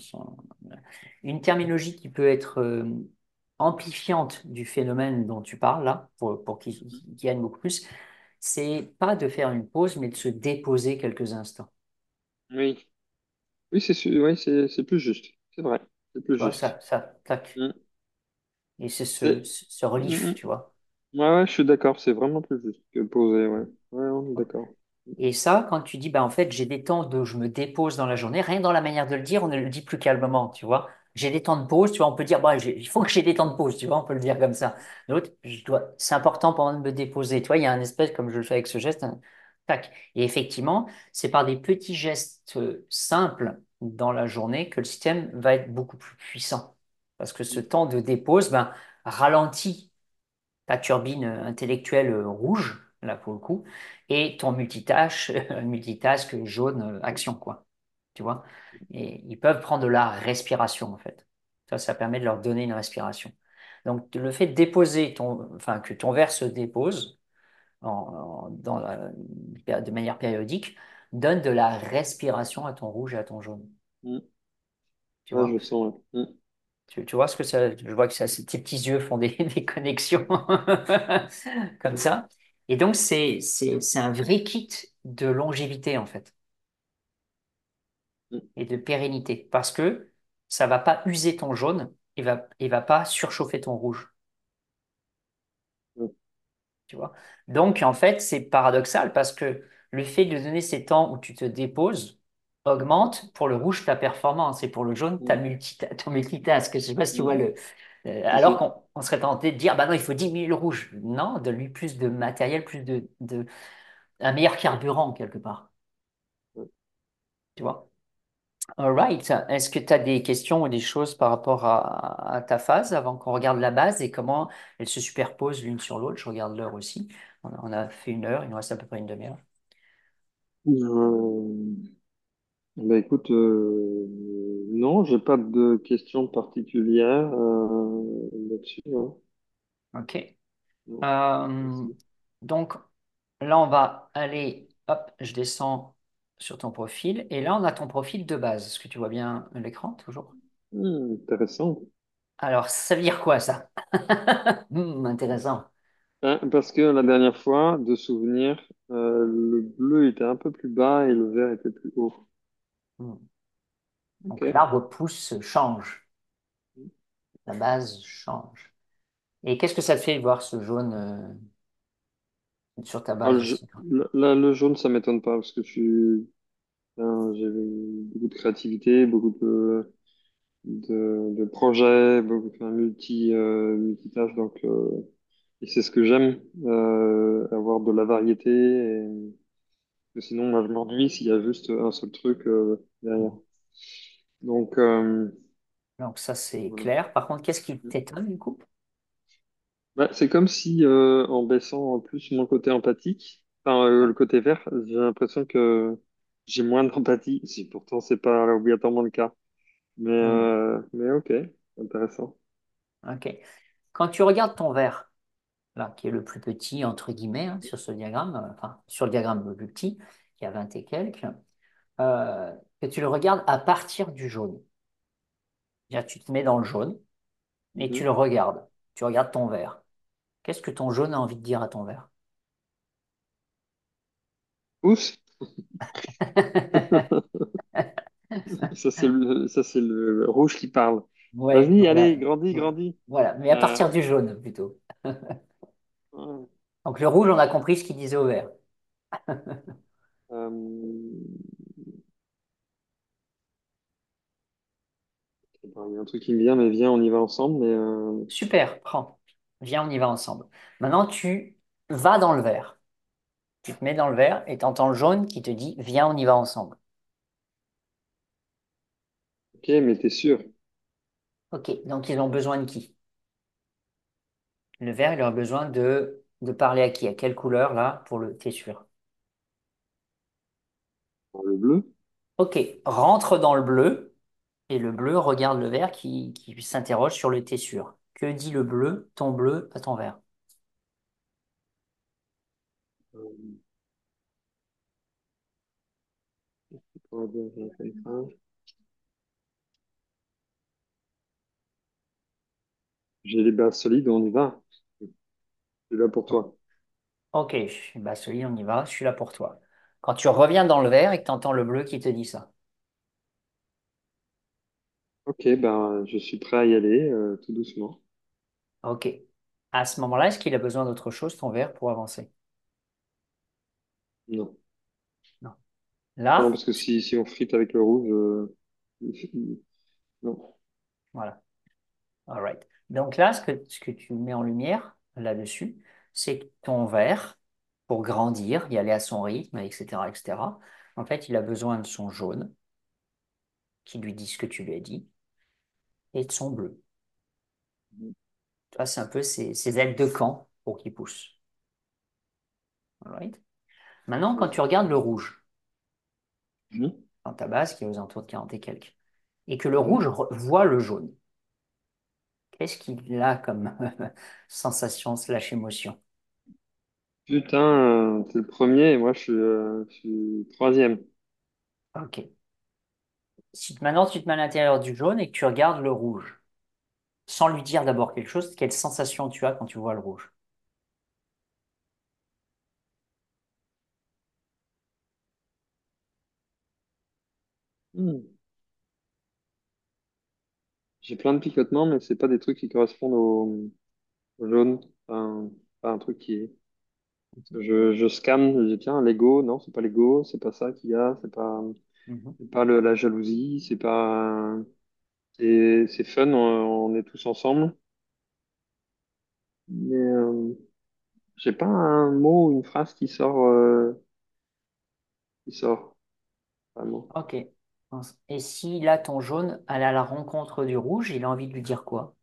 une terminologie qui peut être amplifiante du phénomène dont tu parles là, pour qu'il gagne beaucoup plus, c'est pas de faire une pause, mais de se déposer quelques instants. Oui, oui, oui, c'est plus juste. C'est vrai, c'est plus Tu vois, juste. tac. Mm. Et c'est C'est, ce mm, relief, mm. tu vois. Ouais, ouais, je suis d'accord, c'est vraiment plus juste que poser, ouais. Ouais, on est d'accord. Et ça, quand tu dis, bah, en fait, j'ai des temps de, je me dépose dans la journée, rien que dans la manière de le dire, on ne le dit plus calmement, tu vois. J'ai des temps de pause, tu vois, on peut dire, bah, il faut que j'ai des temps de pause, tu vois, on peut le dire comme ça. L'autre, c'est important pour moi de me déposer. Tu vois, il y a un espèce, comme je le fais avec ce geste, tac. Et effectivement, c'est par des petits gestes simples dans la journée que le système va être beaucoup plus puissant. Parce que ce Mm, temps de dépose, ben, ralentit ta turbine intellectuelle rouge, là pour le coup, et ton multitâche, multitask jaune action, quoi. Tu vois? Et ils peuvent prendre de la respiration, en fait. Ça permet de leur donner une respiration. Donc, le fait de déposer enfin, que ton verre se dépose de manière périodique, donne de la respiration à ton rouge et à ton jaune. mm. Tu Ouais, je vois? sens, ouais. Mm. Tu vois ce que ça. Je vois que tes petits yeux font des connexions comme ça. Et donc, c'est un vrai kit de longévité, en fait, Mm. et de pérennité. Parce que ça va pas user ton jaune et va pas surchauffer ton rouge. Mm. Tu vois? Donc, en fait, c'est paradoxal parce que le fait de donner ces temps où tu te déposes augmente pour le rouge ta performance et pour le jaune Mm. ton multitask. Je sais pas si tu vois Mm. Si, Alors si. qu'on serait tenté de dire, bah non, il faut diminuer le rouge. Non, de lui plus de matériel, un meilleur carburant quelque part. Tu vois? Alright. Est-ce que tu as des questions ou des choses par rapport à ta phase avant qu'on regarde la base et comment elles se superposent l'une sur l'autre? Je regarde l'heure aussi. On a fait 1 heure, il nous reste à peu près une demi-heure. Bah écoute, non, j'ai pas de questions particulières là-dessus, hein. OK. Non, Euh, merci. donc là, on va aller, hop, je descends sur ton profil et là, on a ton profil de base. Est-ce que tu vois bien l'écran toujours? Intéressant. Alors, ça veut dire quoi ça? Intéressant. Hein, parce que la dernière fois, de souvenir, le bleu était un peu plus bas et le vert était plus haut. Hmm. Ok. Donc l'arbre pousse change, la base change. Et qu'est-ce que ça te fait de voir ce jaune sur ta Ah, base aussi, toi? le jaune, ça m'étonne pas parce que j'ai beaucoup de créativité, beaucoup de projets, beaucoup, enfin, multitâches, donc et c'est ce que j'aime, avoir de la variété. Que sinon, moi, je m'ennuie s'il y a juste un seul truc derrière. Mhm. Donc, Donc ça, c'est voilà. clair. Par contre, qu'est-ce qui t'étonne du coup? Bah, c'est comme si, en baissant plus mon côté empathique, enfin, Ouais. le côté vert, j'ai l'impression que j'ai moins d'empathie. Si pourtant, c'est pas obligatoirement le cas. Hmm. Mais ok, intéressant. Ok. Quand tu regardes ton verre, là, qui est le plus petit, entre guillemets, hein, sur ce diagramme, enfin, sur le diagramme le plus petit, qui a 20 et quelques, euh, que tu le regardes à partir du jaune. C'est-à-dire, tu te mets dans le jaune et tu Mhm. le regardes. Tu regardes ton verre. Qu'est-ce que ton jaune a envie de dire à ton verre? Pousse. Ça, c'est le rouge qui parle. Ouais, Vas-y, allez, voilà. grandis, Voilà. grandis. Voilà. Mais à Euh, partir du jaune, plutôt. ouais. Donc le rouge, on a compris ce qu'il disait au vert. Euh, bon, il y a un truc qui me vient, mais viens, on y va ensemble. Mais Super, prends. Viens, on y va ensemble. Maintenant, tu vas dans le vert. Tu te mets dans le vert et tu entends le jaune qui te dit, viens, on y va ensemble. ok, mais t'es sûr? Ok, donc ils ont besoin de qui? Le vert, il a besoin de parler à qui? À quelle couleur, là, pour le... T'es sûr? Le bleu? Ok, rentre dans le bleu et le bleu regarde le vert qui s'interroge sur le t'es sûr. Que dit le bleu à ton vert? Euh, on va dire, comme ça. J'ai les bases solides, on y va. Je suis là pour toi. Ok, bah celui, on y va, je suis là pour toi. Quand tu reviens dans le vert et que tu entends le bleu qui te dit ça. Ok, ben, je suis prêt à y aller, tout doucement. Ok. À ce moment-là, est-ce qu'il a besoin d'autre chose, ton vert, pour avancer? Non. Non. Non, Là, parce que si on frite avec le rouge, non. voilà. All right. Donc là, ce que tu mets en lumière là-dessus, c'est que ton vert, pour grandir, y aller à son rythme, etc., etc., en fait, il a besoin de son jaune, qui lui dit ce que tu lui as dit, et de son bleu. Tu vois, c'est un peu ses aides de camp pour qu'il pousse. All right. Maintenant, quand Ouais. tu regardes le rouge, Mhm. dans ta base qui est aux alentours de 40 et quelques, et que le rouge Mhm. voit le jaune, qu'est-ce qu'il a comme sensation slash émotion? Putain, t'es le premier et moi je suis troisième. Ok. Si maintenant tu te mets à l'intérieur du jaune et que tu regardes le rouge, sans lui dire d'abord quelque chose, quelle sensation tu as quand tu vois le rouge? Hmm. J'ai plein de picotements, mais c'est pas des trucs qui correspondent au jaune. Enfin, pas un truc qui est. Je scanne, je dis tiens, Lego, non, c'est pas Lego, c'est pas ça qu'il y a, Mhm. c'est pas la jalousie, c'est pas. C'est fun, on est tous ensemble. J'ai pas un mot ou une phrase qui sort, pas un mot. Ok. Et si là, ton jaune, elle a la rencontre du rouge, il a envie de lui dire quoi?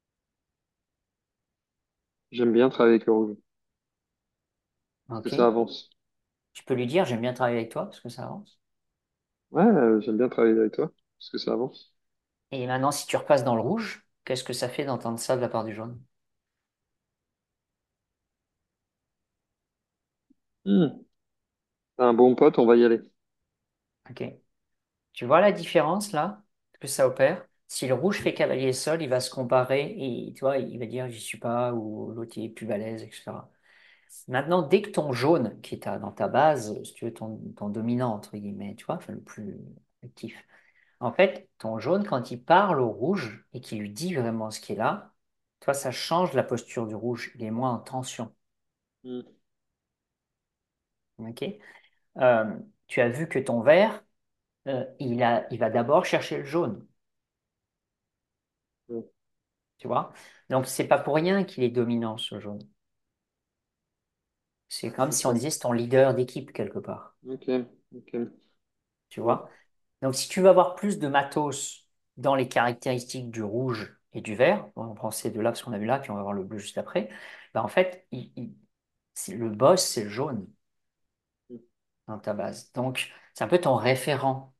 J'aime bien travailler avec le rouge, parce que Ok. ça avance. Tu peux lui dire, j'aime bien travailler avec toi parce que ça avance. Ouais, j'aime bien travailler avec toi, parce que ça avance. Et maintenant, si tu repasses dans le rouge, qu'est-ce que ça fait d'entendre ça de la part du jaune? Hmm. T'as un bon pote, on va y aller. Ok. Tu vois la différence là que ça opère? Si le rouge fait cavalier seul, il va se comparer et tu vois, il va dire j'y suis pas ou l'autre il est plus balèze, etc. Maintenant, dès que ton jaune, qui est dans ta base, si tu veux, ton dominant, entre guillemets, tu vois, enfin le plus actif, en fait, ton jaune, quand il parle au rouge et qu'il lui dit vraiment ce qui est là, toi, ça change la posture du rouge. Il est moins en tension. Hmm. Ok. Euh, Tu as vu que ton vert, il va d'abord chercher le jaune, Ouais, tu vois. Donc, c'est pas pour rien qu'il est dominant, ce jaune. C'est comme si on ok, disait c'est ton leader d'équipe quelque part, ok, ok, tu je vois. vois. Donc, si tu veux avoir plus de matos dans les caractéristiques du rouge et du vert, bon, on prend ces deux-là parce qu'on a vu là, puis on va voir le bleu juste après, ben, en fait, le boss, c'est le jaune dans ta base. Donc, c'est un peu ton référent.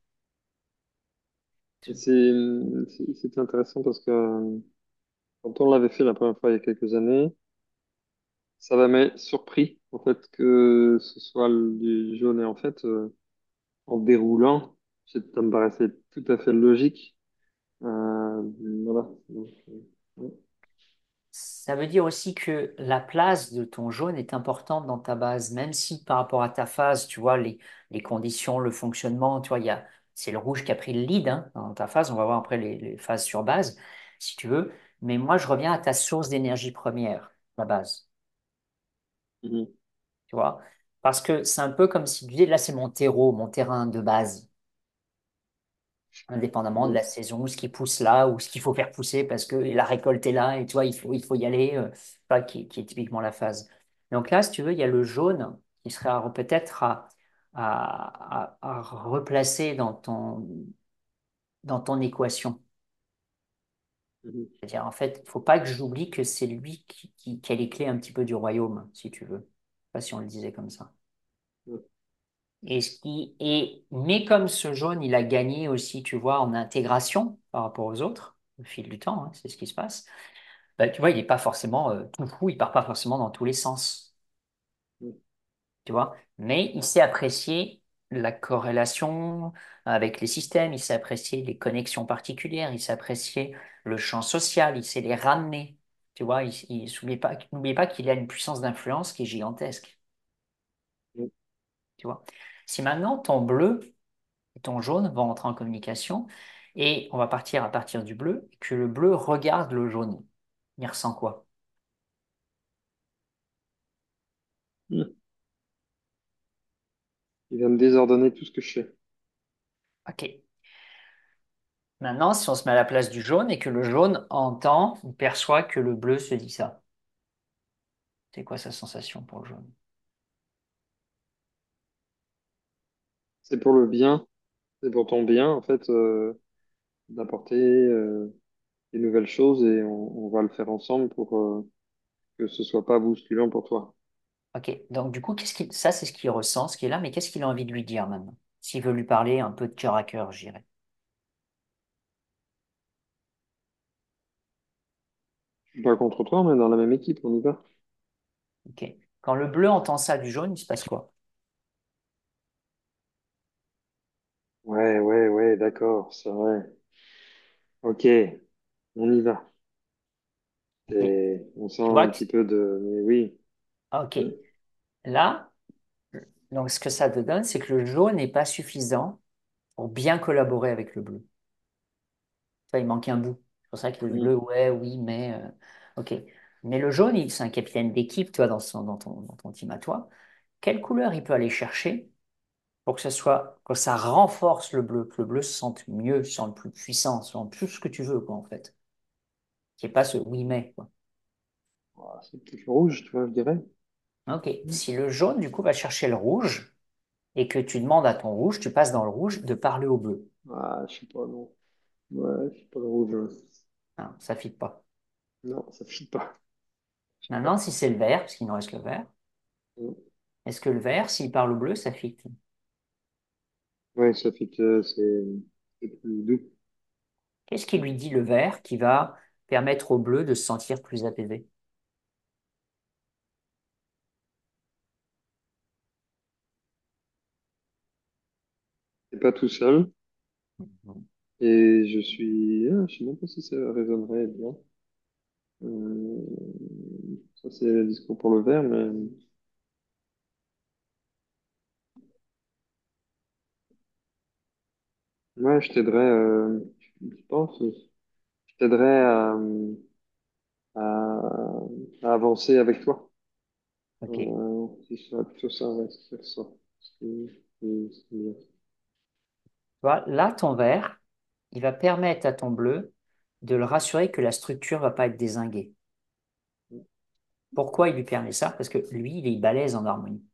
Et c'est intéressant parce que quand on l'avait fait la première fois il y a quelques années, ça m'a surpris en fait que ce soit du jaune et en fait en déroulant, ça me paraissait tout à fait logique. Voilà. Donc, ouais. Ça veut dire aussi que la place de ton jaune est importante dans ta base, même si par rapport à ta phase, tu vois, les conditions, le fonctionnement, tu vois, c'est le rouge qui a pris le lead hein, dans ta phase. On va voir après les phases sur base, si tu veux. Mais moi, je reviens à ta source d'énergie première, la base, Mhm. tu vois. Parce que c'est un peu comme si tu disais, là, c'est mon terreau, mon terrain de base. Indépendamment de Mhm. la saison, ou ce qui pousse là, ou ce qu'il faut faire pousser parce que la récolte est là, et tu vois, il faut y aller, voilà, qui est typiquement la phase. Donc là, si tu veux, il y a le jaune qui serait peut-être à replacer dans ton équation. Mhm. C'est-à-dire, en fait, il ne faut pas que j'oublie que c'est lui qui a les clés un petit peu du royaume, si tu veux. Je sais pas si on le disait comme ça. Ouais. Mais comme ce jaune, il a gagné aussi, tu vois, en intégration par rapport aux autres, au fil du temps, hein, c'est ce qui se passe. Bah, tu vois, il n'est pas forcément tout fou, il part pas forcément dans tous les sens, Ouais. tu vois. Mais il sait apprécier la corrélation avec les systèmes, il sait apprécier les connexions particulières, il sait apprécier le champ social, il sait les ramener. Tu vois, n'oubliez pas qu'il a une puissance d'influence qui est gigantesque, Ouais. tu vois. Si maintenant ton bleu et ton jaune vont entrer en communication et on va partir à partir du bleu, et que le bleu regarde le jaune, il ressent quoi? Mhm. Il va me désordonner tout ce que je fais. Ok. Maintenant, si on se met à la place du jaune et que le jaune entend ou perçoit que le bleu se dit ça, c'est quoi sa sensation pour le jaune? C'est pour le bien, c'est pour ton bien en fait d'apporter des nouvelles choses et on va le faire ensemble pour que ce soit pas bousculant pour toi. Ok, donc du coup, ça c'est ce qu'il ressent, ce qui est là, mais qu'est-ce qu'il a envie de lui dire maintenant? S'il veut lui parler un peu de cœur à cœur, j'irais. Je suis pas contre toi, mais dans la même équipe, on y va. Ok. Quand le bleu entend ça du jaune, il se passe quoi? Ouais, ouais, ouais, d'accord, c'est vrai. Ok, on y va. Ok. On sent Tu vois un que... petit peu de... Mais oui. Ok. Mm, Là, donc ce que ça te donne, c'est que le jaune n'est pas suffisant pour bien collaborer avec le bleu. Ça, il manque un bout. C'est pour ça que le bleu, mm, ouais, oui, mais ok. Mais le jaune, c'est un capitaine d'équipe, toi, dans ton team à toi. Quelle couleur il peut aller chercher pour que ça renforce que le bleu se sente mieux, se sente plus puissant, se sente tout ce que tu veux, quoi, en fait. Qu'il n'y ait pas ce oui, mais, quoi. ah, c'est peut-être le rouge, tu vois, je dirais. Ok. Si le jaune, du coup, va chercher le rouge et que tu demandes à ton rouge, tu passes dans le rouge de parler au bleu. Ah, je sais pas, non. Ouais, je sais pas le rouge. Hein. Non, ça fit pas. Non, ça fit pas. Je sais Maintenant, pas. si c'est le vert, parce qu'il nous reste le vert, Non. est-ce que le vert, s'il parle au bleu, ça fit? Ouais, ça fit, c'est plus doux. Qu'est-ce qui lui dit le vert qui va permettre au bleu de se sentir plus apaisé? C'est pas tout seul. Mhm. Et je sais même pas si ça résonnerait bien. Ça, c'est le discours pour le verre, mais ouais, je pense, je t'aiderais à, à avancer avec toi. Ok. Tu Si ce serait plutôt ça, ouais, c'est ça. C'est bien. vois, là, ton vert, il va permettre à ton bleu de le rassurer que la structure va pas être dézinguée. Pourquoi il lui permet ça? Parce que lui, il est balèze en harmonie.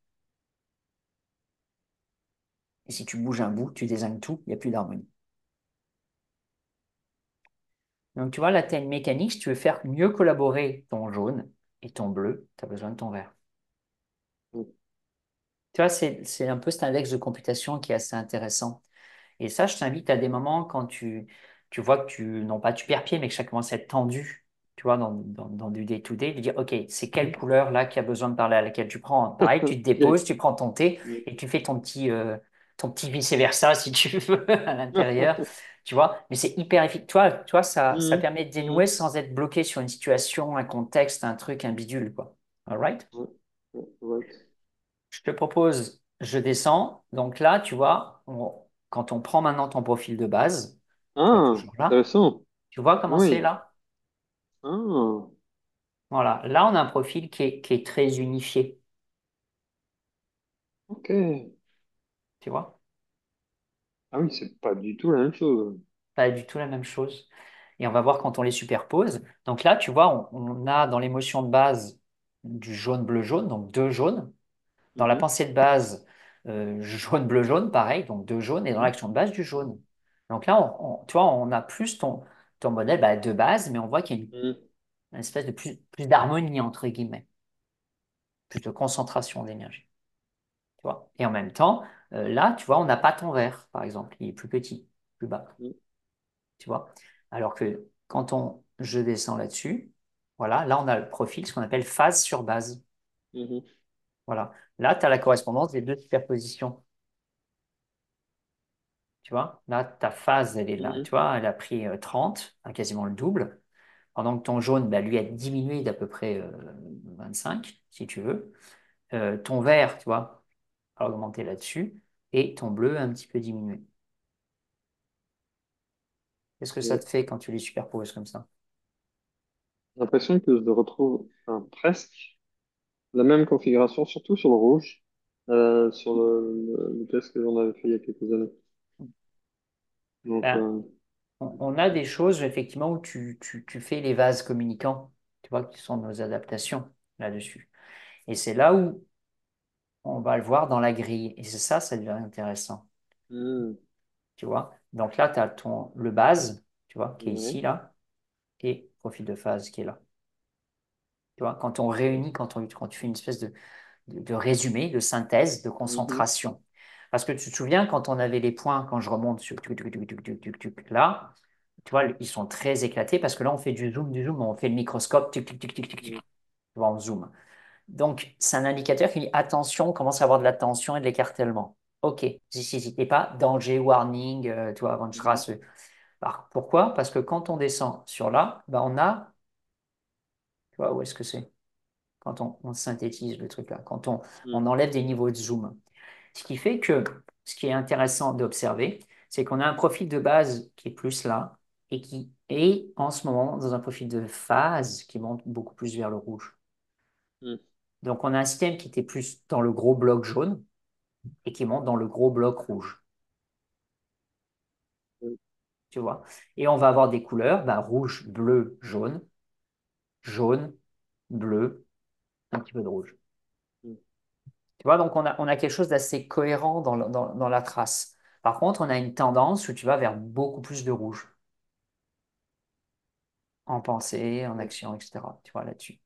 Et si tu bouges un bout, tu dézingues tout, il n'y a plus d'harmonie. Donc, tu vois, là, tu as une mécanique. Si tu veux faire mieux collaborer ton jaune et ton bleu, tu as besoin de ton vert. Tu vois, c'est un peu cet index de computation qui est assez intéressant. Et ça, je t'invite à des moments quand tu vois que non pas tu perds pied, mais que ça commence à être tendu, tu vois, dans du day-to-day, de dire, OK, c'est quelle couleur là qui a besoin de parler à laquelle tu prends. Pareil, tu te déposes, Ok. tu prends ton thé et tu fais ton petit vice-versa, si tu veux, à l'intérieur, tu vois. Mais c'est hyper efficace. Tu vois, ça Mhm, permet de dénouer mhm. sans être bloqué sur une situation, un contexte, un truc, un bidule, quoi. All right? Ouais, ouais, right. Je te propose, je descends. Donc là, tu vois, quand on prend maintenant ton profil de base, tu vois, Ah, toujours là, intéressant. tu vois comment c'est Oui. là? Ah, Voilà, là, on a un profil qui est très unifié, ok. tu vois? Ah oui, c'est pas du tout la même chose. Pas du tout la même chose. Et on va voir quand on les superpose. Donc là, tu vois, on a dans l'émotion de base du jaune, bleu, jaune, donc deux jaunes. Dans la Mhm, pensée de base, jaune, bleu, jaune, pareil, donc deux jaunes. Et dans mhm, l'action de base, du jaune. Donc là, tu vois, on a plus ton modèle de base, mais on voit qu'il y a mhm, une espèce de plus d'harmonie, entre guillemets, plus de concentration d'énergie. Tu vois. Et en même temps, là, tu vois, on n'a pas ton vert, par exemple. Il est plus petit, plus bas. mhm, Tu vois. Alors que je descends là-dessus, voilà, là, on a le profil, ce qu'on appelle phase sur base. mhm, Voilà. Là, tu as la correspondance des deux superpositions. Tu vois. Là, ta phase, elle est là. mhm, Tu vois, elle a pris 30, hein, quasiment le double. Pendant que ton jaune, bah, lui, a diminué d'à peu près 25, si tu veux. Ton vert, tu vois, a augmenté là-dessus. Et ton bleu a un petit peu diminué. Qu'est-ce que ça mhm. te fait quand tu les superposes comme ça? J'ai l'impression que je retrouve enfin, presque la même configuration, surtout sur le rouge, sur le test que j'en avais fait il y a quelques années. Donc, Ben, on a des choses, effectivement, où tu fais les vases communicants, tu vois, qui sont nos adaptations là-dessus. Et c'est là où on va le voir dans la grille. Et c'est ça, ça devient intéressant, hmm, tu vois. Donc là, tu as le base, tu vois, qui est ouais, ici, là, et profil de phase qui est là. Tu vois, quand on ouais, réunit, quand tu fais une espèce de résumé, de synthèse, de mhm, concentration. Parce que tu te souviens, quand on avait les points, quand je remonte sur là, tu vois, ils sont très éclatés parce que là, on fait du zoom, on fait le microscope, mhm, tu vois, on zoome. Donc, c'est un indicateur qui dit attention, on commence à avoir de la tension et de l'écartèlement. OK, si, t'es pas danger, warning, tu vois, avant mhm, Pourquoi? Parce que quand on descend sur là, ben on a, tu vois, où est-ce que c'est? Quand on synthétise le truc là, quand on mhm, enlève des niveaux de zoom. Ce qui fait que ce qui est intéressant d'observer, c'est qu'on a un profil de base qui est plus là et qui est en ce moment dans un profil de phase qui monte beaucoup plus vers le rouge. mhm, Donc on a un système qui était plus dans le gros bloc jaune et qui monte dans le gros bloc rouge, mhm, tu vois. Et on va avoir des couleurs, bah, rouge, bleu, jaune, jaune, bleu, un petit peu de rouge. Tu vois, donc on a quelque chose d'assez cohérent dans la trace. Par contre, on a une tendance où tu vas vers beaucoup plus de rouge en pensée, en action, etc. Tu vois, là-dessus.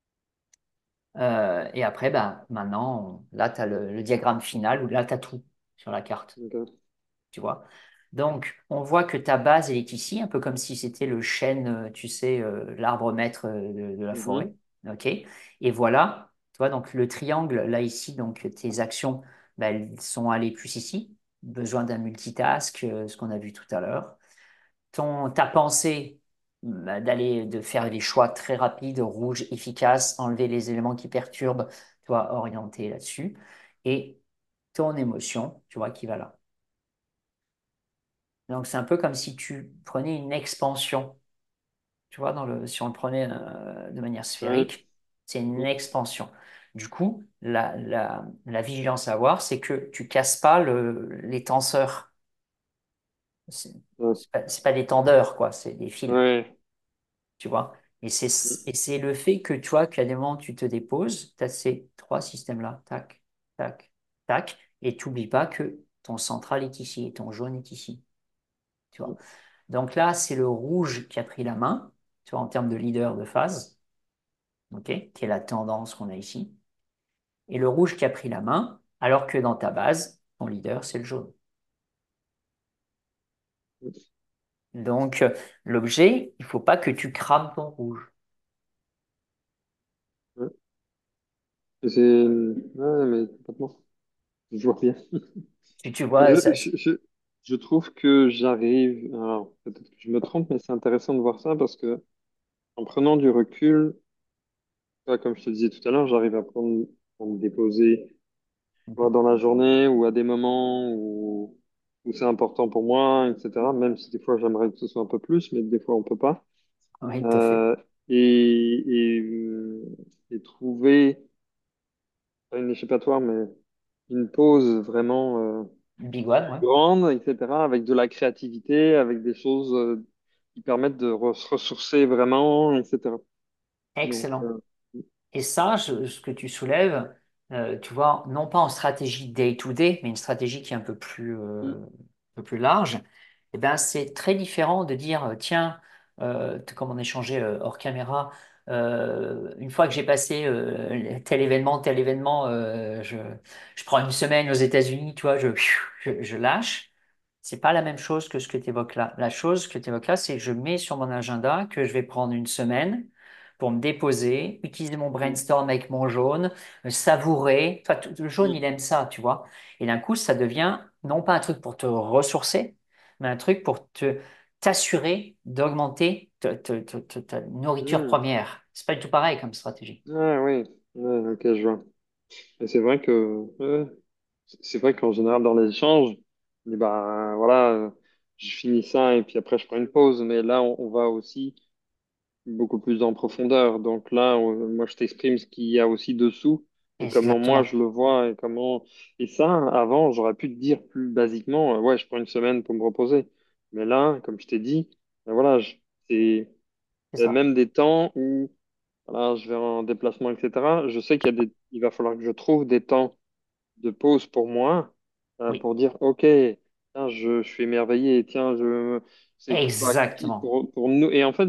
Et après, ben, maintenant, là, tu as le diagramme final où là, tu as tout sur la carte. Ok. Tu vois. Donc, on voit que ta base, elle est ici, un peu comme si c'était le chêne, tu sais, l'arbre maître de la forêt. Mhm. OK? Et voilà, tu vois, donc le triangle, là, ici, donc tes actions, ben, elles sont allées plus ici. Besoin d'un multitask, ce qu'on a vu tout à l'heure. Ta pensée, ben, de faire des choix très rapides, rouges, efficaces, enlever les éléments qui perturbent, tu vois, orienter là-dessus. Et ton émotion, tu vois, qui va là. Donc, c'est un peu comme si tu prenais une expansion. Tu vois, si on le prenait de manière Ouais. sphérique, c'est une Mhm. expansion. Du coup, la vigilance à avoir, c'est que tu casses pas les tenseurs. C'est Ouais. c'est pas des tendeurs, quoi, c'est des fils. Ouais. Tu vois. Mhm. Et c'est le fait que, tu vois, qu'à des moments, tu te déposes, tu as ces trois systèmes-là. Tac, tac, tac. Et tu n'oublies pas que ton central est ici et ton jaune est ici. Tu vois. Donc là, c'est le rouge qui a pris la main, tu vois, en termes de leader de phase, ok, qui est la tendance qu'on a ici. Et le rouge qui a pris la main, alors que dans ta base, ton leader, c'est le jaune. Donc, l'objet, il faut pas que tu crames ton rouge. Ouais. Et c'est... Ouais, mais complètement. Je vois bien. Tu vois, Je, je, je, je trouve que j'arrive... Alors, peut-être que je me trompe, mais c'est intéressant de voir ça parce que en prenant du recul, comme je te disais tout à l'heure, j'arrive à me déposer soit dans la journée ou à des moments où c'est important pour moi, etc. Même si des fois j'aimerais que ce soit un peu plus, mais des fois on peut pas. oui, tout à fait. Euh, et trouver, pas une échappatoire, mais une pause vraiment Big One, ouais. grande, etc., avec de la créativité, avec des choses qui permettent de se ressourcer vraiment, etc. Donc, Excellent. Et ça, ce que tu soulèves, tu vois, non pas en stratégie day-to-day, mais une stratégie qui est un peu plus large, eh ben, c'est très différent de dire, tiens, comme on échangeait hors caméra, une fois que j'ai passé tel événement, je prends une semaine aux États-Unis, tu vois, je lâche. C'est pas la même chose que ce que tu évoques là. La chose que tu évoques là, c'est que je mets sur mon agenda que je vais prendre une semaine pour me déposer, utiliser mon brainstorm avec mon jaune, savourer. Toi, le jaune, il aime ça, tu vois. Et d'un coup, ça devient non pas un truc pour te ressourcer, mais un truc pour t'assurer d'augmenter ta nourriture première. C'est pas du tout pareil comme stratégie. ah oui, ouais, ok, je vois. Et c'est vrai qu'en général, dans les échanges, on dit, bah, voilà, je finis ça et puis après, je prends une pause. Mais là, on va aussi beaucoup plus en profondeur. Donc là, moi, je t'exprime ce qu'il y a aussi dessous et comment moi, Exactement. je le vois et comment... Et ça, avant, j'aurais pu te dire plus basiquement, ouais, je prends une semaine pour me reposer. Mais là, comme je t'ai dit, ben voilà, c'est C'est il y a ça. même des temps où voilà, je vais en déplacement, etc. Je sais il va falloir que je trouve des temps de pause pour moi, Oui, pour dire, OK, tiens, je suis émerveillé, tiens, c'est pour acquis, exactement. pour nous. Et en fait,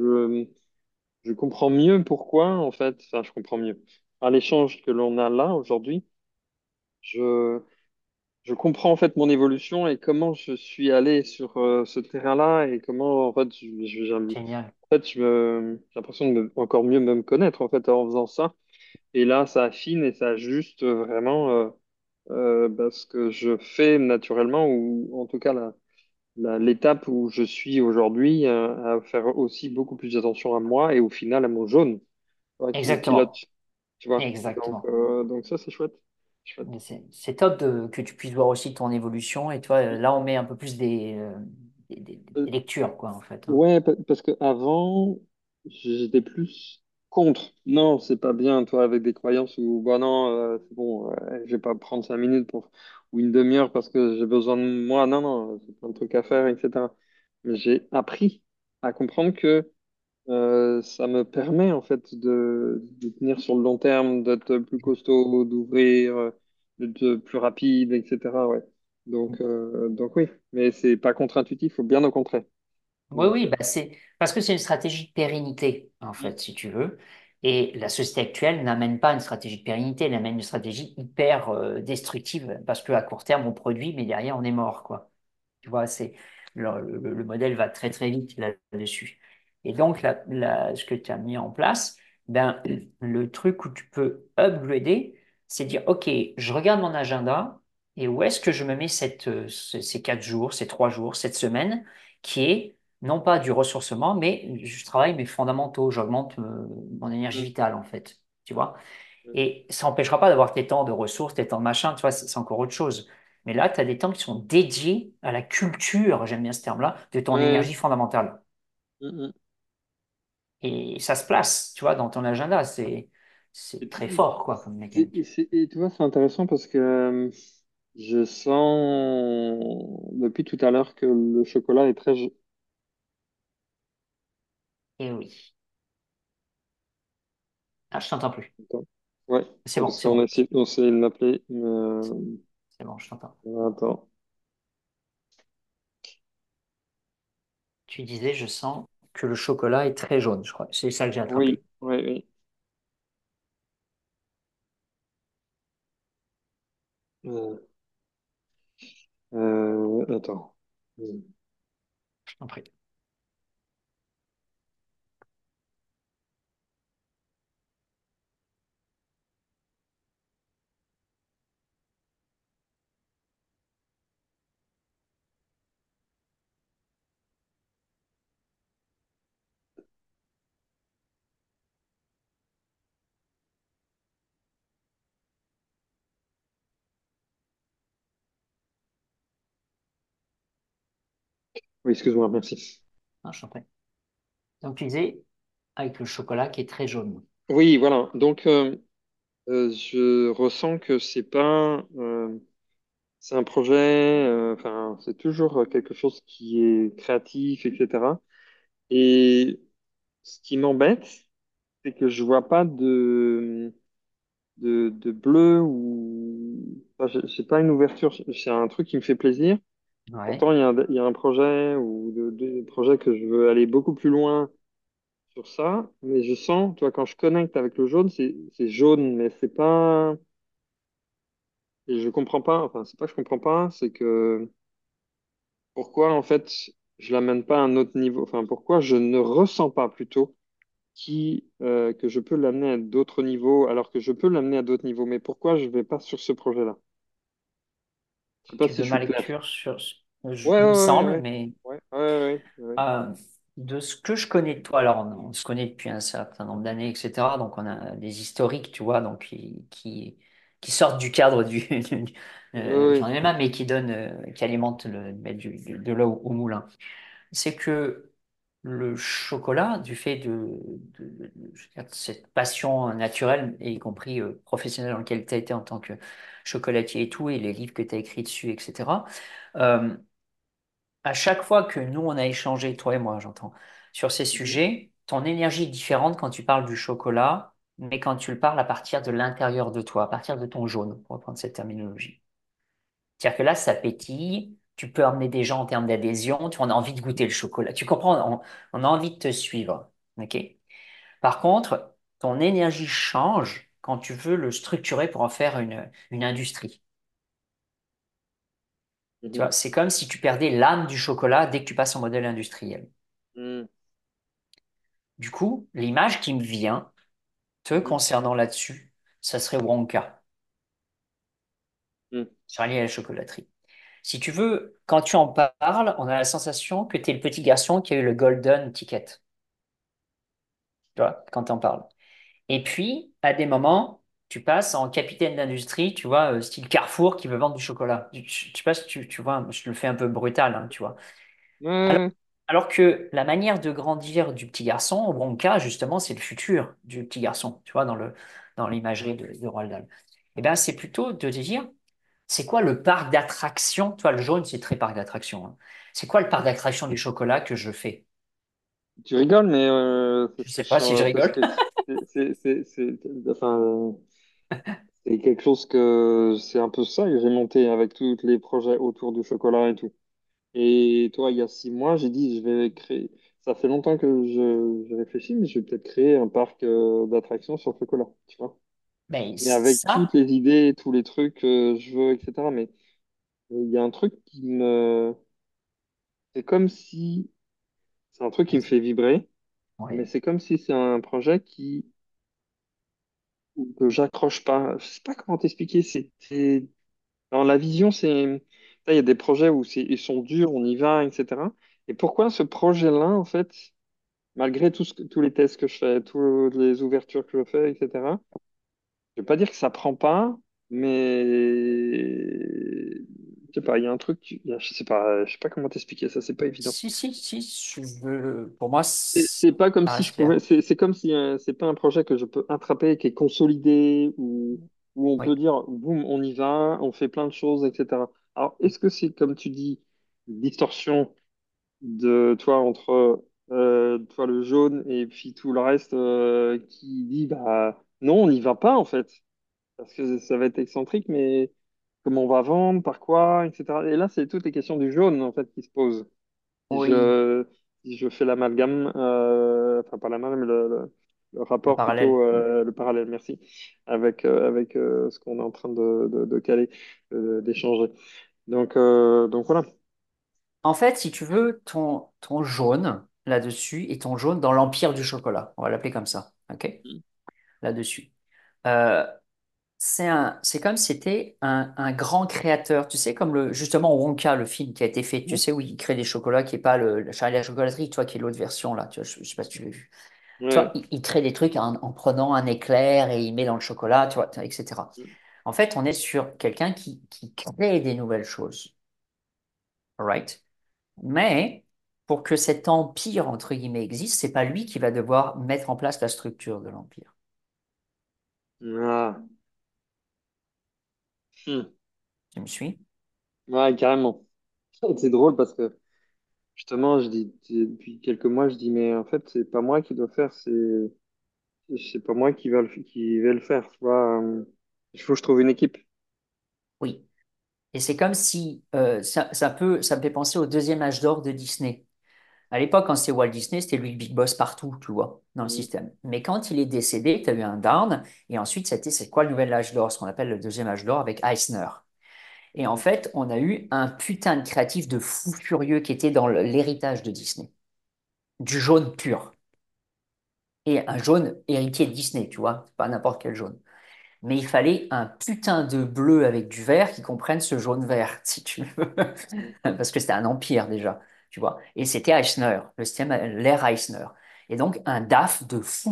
je comprends mieux pourquoi, en fait, enfin, je comprends mieux. À l'échange que l'on a là aujourd'hui, je, je comprends en fait mon évolution et comment je suis allé sur ce terrain-là et comment, en fait, Génial. en fait, j'ai l'impression de encore mieux me connaître, en fait, en faisant ça. Et là, ça affine et ça ajuste vraiment ce que je fais naturellement, ou en tout cas l'étape où je suis aujourd'hui, à faire aussi beaucoup plus attention à moi et au final à mon jaune, ouais, qui me pilote, Exactement. tu vois. Exactement. Donc ça, c'est chouette. Chouette. Mais c'est top que tu puisses voir aussi ton évolution. Et toi, là, on met un peu plus Euh, des lectures, quoi, en fait, hein. ouais, parce que avant, j'étais plus contre. Non, c'est pas bien, toi, avec des croyances où, bah non, c'est bon, je vais pas prendre 5 minutes ou une demi-heure parce que j'ai besoin de moi. Non, non, c'est plein de trucs à faire, etc. Mais j'ai appris à comprendre que Ça me permet en fait de tenir sur le long terme, d'être plus costaud, d'ouvrir, d'être plus rapide, etc. Ouais. Donc oui, mais c'est pas contre-intuitif, faut bien au contraire. Oui, Donc, oui, bah c'est parce que c'est une stratégie de pérennité, en mm, fait, si tu veux. Et la société actuelle n'amène pas une stratégie de pérennité, elle amène une stratégie hyper destructive, parce qu'à court terme, on produit, mais derrière, on est mort, quoi. Tu vois, le modèle va très très vite là-dessus. Et donc, ce que tu as mis en place, ben, le truc où tu peux upgrader, c'est dire, OK, je regarde mon agenda et où est-ce que je me mets ces 4 jours, ces 3 jours, cette semaine, qui est non pas du ressourcement, mais je travaille mes fondamentaux, j'augmente mon énergie mm, vitale, en fait. Tu vois? mm. Et ça n'empêchera pas d'avoir tes temps de ressources, tes temps de machin, tu vois, c'est encore autre chose. Mais là, tu as des temps qui sont dédiés à la culture, j'aime bien ce terme-là, de ton Ouais, énergie fondamentale. mm, mm. Et ça se place, tu vois, dans ton agenda. C'est très fort, quoi, comme mécanique. Et tu vois, c'est intéressant parce que je sens depuis tout à l'heure que le chocolat est très... Et oui. Ah, je t'entends plus. Attends. Ouais, C'est ouais, bon, parce c'est qu'on a bon. essayé, on essayé de m'appeler. C'est bon, je t'entends. Attends. Tu disais, je sens que le chocolat est très jaune, je crois. C'est ça que j'ai Oui, attrapé. oui, oui. Euh, attends. Je t'en prie. Oui, excuse-moi, merci. Ah, je t'en prie. Donc, tu disais, avec le chocolat qui est très jaune. Oui, voilà. Donc, je ressens que c'est un projet, enfin, c'est toujours quelque chose qui est créatif, etc. Et ce qui m'embête, c'est que je vois pas de bleu ou, enfin, j'ai pas une ouverture. C'est un truc qui me fait plaisir. Ouais. Pourtant, il y a un projet ou des projets que je veux aller beaucoup plus loin sur ça, mais je sens, tu vois, quand je connecte avec le jaune, c'est jaune, mais c'est pas, et je comprends pas, enfin, c'est pas que je comprends pas, c'est que pourquoi, en fait, je l'amène pas à un autre niveau, enfin, pourquoi je ne ressens pas plutôt que je peux l'amener à d'autres niveaux, alors que je peux l'amener à d'autres niveaux, mais pourquoi je vais pas sur ce projet-là? Je sais pas Tu si veux je ma suis clair. lecture sur... Ouais, Il me ouais, ouais, semble, ouais, mais ouais, ouais, ouais, ouais. euh, de ce que je connais de toi, alors on se connaît depuis un certain nombre d'années, etc. Donc on a des historiques, tu vois, donc qui sortent du cadre Ouais, du ouais. MMA, mais qui donnent, qui alimentent mettent de l'eau au moulin. C'est que le chocolat, du fait je veux dire, de cette passion naturelle, et y compris professionnelle dans laquelle tu as été en tant que chocolatier et tout, et les livres que tu as écrits dessus, etc. euh, à chaque fois que nous, on a échangé, toi et moi, j'entends, sur ces Mhm, sujets, ton énergie est différente quand tu parles du chocolat, mais quand tu le parles à partir de l'intérieur de toi, à partir de ton jaune, pour reprendre cette terminologie. C'est-à-dire que là, ça pétille, tu peux emmener des gens en termes d'adhésion, on a envie de goûter le chocolat. Tu comprends, on a envie de te suivre. OK? Par contre, ton énergie change quand tu veux le structurer pour en faire une industrie. Tu mhm, vois, c'est comme si tu perdais l'âme du chocolat dès que tu passes en modèle industriel. mhm, Du coup, l'image qui me vient, te mhm, concernant là-dessus, ça serait Wonka, mhm, Charlie à la chocolaterie. Si tu veux, quand tu en parles, on a la sensation que tu es le petit garçon qui a eu le golden ticket, tu vois, quand tu en parles. Et puis, à des moments, tu passes en capitaine d'industrie, tu vois, style Carrefour qui veut vendre du chocolat. Je sais pas si tu vois, je le fais un peu brutal, hein, tu vois. Alors, ouais, alors que la manière de grandir du petit garçon, Wonka, justement, c'est le futur du petit garçon, tu vois, dans l'imagerie de Roald Dahl. Eh bien, c'est plutôt de te dire, c'est quoi le parc d'attractions? Tu vois, le jaune, c'est très parc d'attractions, hein. C'est quoi le parc d'attractions du chocolat que je fais? Tu rigoles, mais Je sais pas si je parce rigole. que enfin, c'est quelque chose que c'est un peu ça que j'ai monté avec tous les projets autour du chocolat et tout. Et toi, il y a 6 mois, j'ai dit, je vais créer. Ça fait longtemps que je réfléchis, mais je vais peut-être créer un parc d'attractions sur le chocolat, tu vois. Mais Mais avec toutes ça, les idées, tous les trucs que je veux, etc. Mais il y a un truc qui me. C'est comme si. C'est un truc qui me vas-y. fait vibrer, mais Oui. c'est comme si c'est un projet que j'accroche pas. Je sais pas comment t'expliquer. Dans la vision, il y a des projets où ils sont durs, on y va, etc. Et pourquoi ce projet-là, en fait, malgré tous les tests que je fais, toutes les ouvertures que je fais, etc., je vais pas dire que ça prend pas, mais je sais pas, il y a un truc, je sais pas comment t'expliquer ça, c'est pas évident. Si, si, si, pour moi, C'est pas comme ça si je reste clair. pouvais, c'est comme si c'est pas un projet que je peux attraper, qui est consolidé, où on peut Oui, dire, boum, on y va, on fait plein de choses, etc. Alors, est-ce que c'est, comme tu dis, une distorsion de toi entre toi le jaune et puis tout le reste qui dit, bah non, on n'y va pas en fait, parce que ça va être excentrique, mais comment on va vendre, par quoi, etc. Et là, c'est toutes les questions du jaune en fait qui se posent. Si oui, je, si je fais l'amalgame, enfin pas l'amalgame, mais le le rapport plutôt, parallèle. le parallèle, merci, avec ce qu'on est en train de caler, d'échanger. Donc voilà. En fait, si tu veux, ton jaune là-dessus et ton jaune dans l'empire du chocolat, on va l'appeler comme ça, ok? Là-dessus. Euh, c'est comme si c'était un grand créateur, tu sais, comme justement Wonka, le film qui a été fait, tu sais, où il crée des chocolats, qui est pas le Charlie et la chocolaterie, toi, qui est l'autre version, là, tu vois, je sais pas si tu l'as vu. Tu vois, Ouais. il crée des trucs en prenant un éclair et il met dans le chocolat, tu vois, etc. En fait, on est sur quelqu'un qui crée des nouvelles choses, right? Mais pour que cet empire, entre guillemets, existe, c'est pas lui qui va devoir mettre en place la structure de l'empire. Ah. Hmm. Tu me suis? Ouais, carrément. C'est drôle parce que justement, depuis quelques mois, je dis, mais en fait, c'est pas moi qui dois faire, c'est pas moi qui vais le faire, tu vois. Il faut que je trouve une équipe. Oui. Et c'est comme si ça me fait penser au deuxième âge d'or de Disney. À l'époque, quand c'était Walt Disney, c'était lui le big boss partout, tu vois, dans le Hmm. système. Mais quand il est décédé, tu as eu un down, et ensuite, c'est quoi le nouvel âge d'or, ce qu'on appelle le deuxième âge d'or avec Eisner. Et en Hmm. fait, on a eu un putain de créatif de fou furieux qui était dans l'héritage de Disney, du jaune pur. Et un jaune héritier de Disney, tu vois, pas n'importe quel jaune. Mais il fallait un putain de bleu avec du vert qui comprenne ce jaune vert, si tu veux. Parce que c'était un empire déjà, tu vois. Et c'était Eisner, le système, l'ère Eisner. Et donc un DAF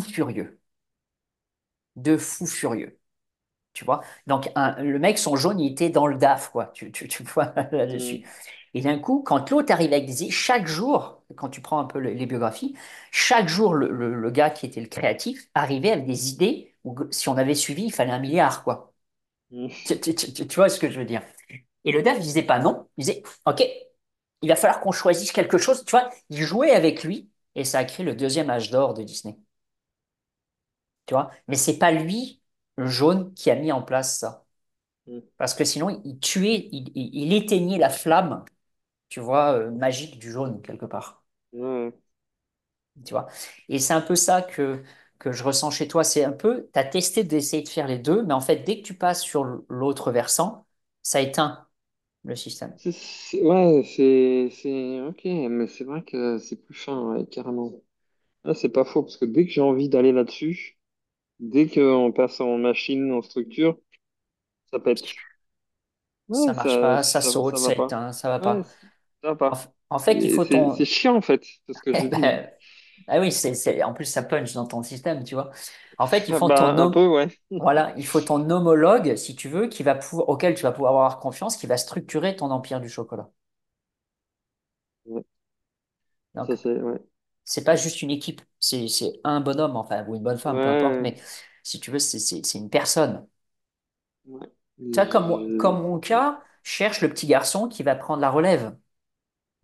de fou furieux, tu vois. Donc le mec, son jaune, il était dans le DAF, quoi, tu vois là-dessus. Hmm. Et d'un coup, quand l'autre arrive avec des idées, chaque jour, quand tu prends un peu les biographies, chaque jour, le gars qui était le créatif arrivait avec des idées où, si on avait suivi, il fallait 1 milliard, quoi. Hmm. Tu vois ce que je veux dire? Et le DAF il disait pas non, il disait, OK, il va falloir qu'on choisisse quelque chose, tu vois, il jouait avec lui, et ça a créé le deuxième âge d'or de Disney, tu vois. Mais c'est pas lui, le jaune, qui a mis en place ça. Hmm. Parce que sinon, il tuait, il éteignait la flamme, tu vois, magique du jaune, quelque part. Ouais. Tu vois. Et c'est un peu ça que je ressens chez toi. C'est un peu, tu as testé d'essayer de faire les deux, mais en fait, dès que tu passes sur l'autre versant, ça éteint le système. Ouais, ok, mais c'est vrai que c'est plus fin, ouais, carrément. Ah, c'est pas faux, parce que dès que j'ai envie d'aller là-dessus, dès qu'on passe en machine, en structure, ça pète. Ça Ouais, marche pas, ça ça saute, va ça pas. éteint, ça va Ouais, pas. ça va En, pas. en fait, il faut C'est ton. chiant, en fait, c'est ce que je Eh dis. ben, ah oui, en plus, ça punch dans ton système, tu vois. En fait, il Ah, faut bah, un peu, ouais. voilà, il faut ton homologue, si tu veux, auquel tu vas pouvoir avoir confiance, qui va structurer ton empire du chocolat. Ouais, ça, Donc, ouais. c'est pas juste une équipe, c'est un bonhomme, enfin, ou une bonne femme, peu importe, Ouais, mais si tu veux, c'est une personne. ouais. Tu vois, comme mon cas, cherche le petit garçon qui va prendre la relève.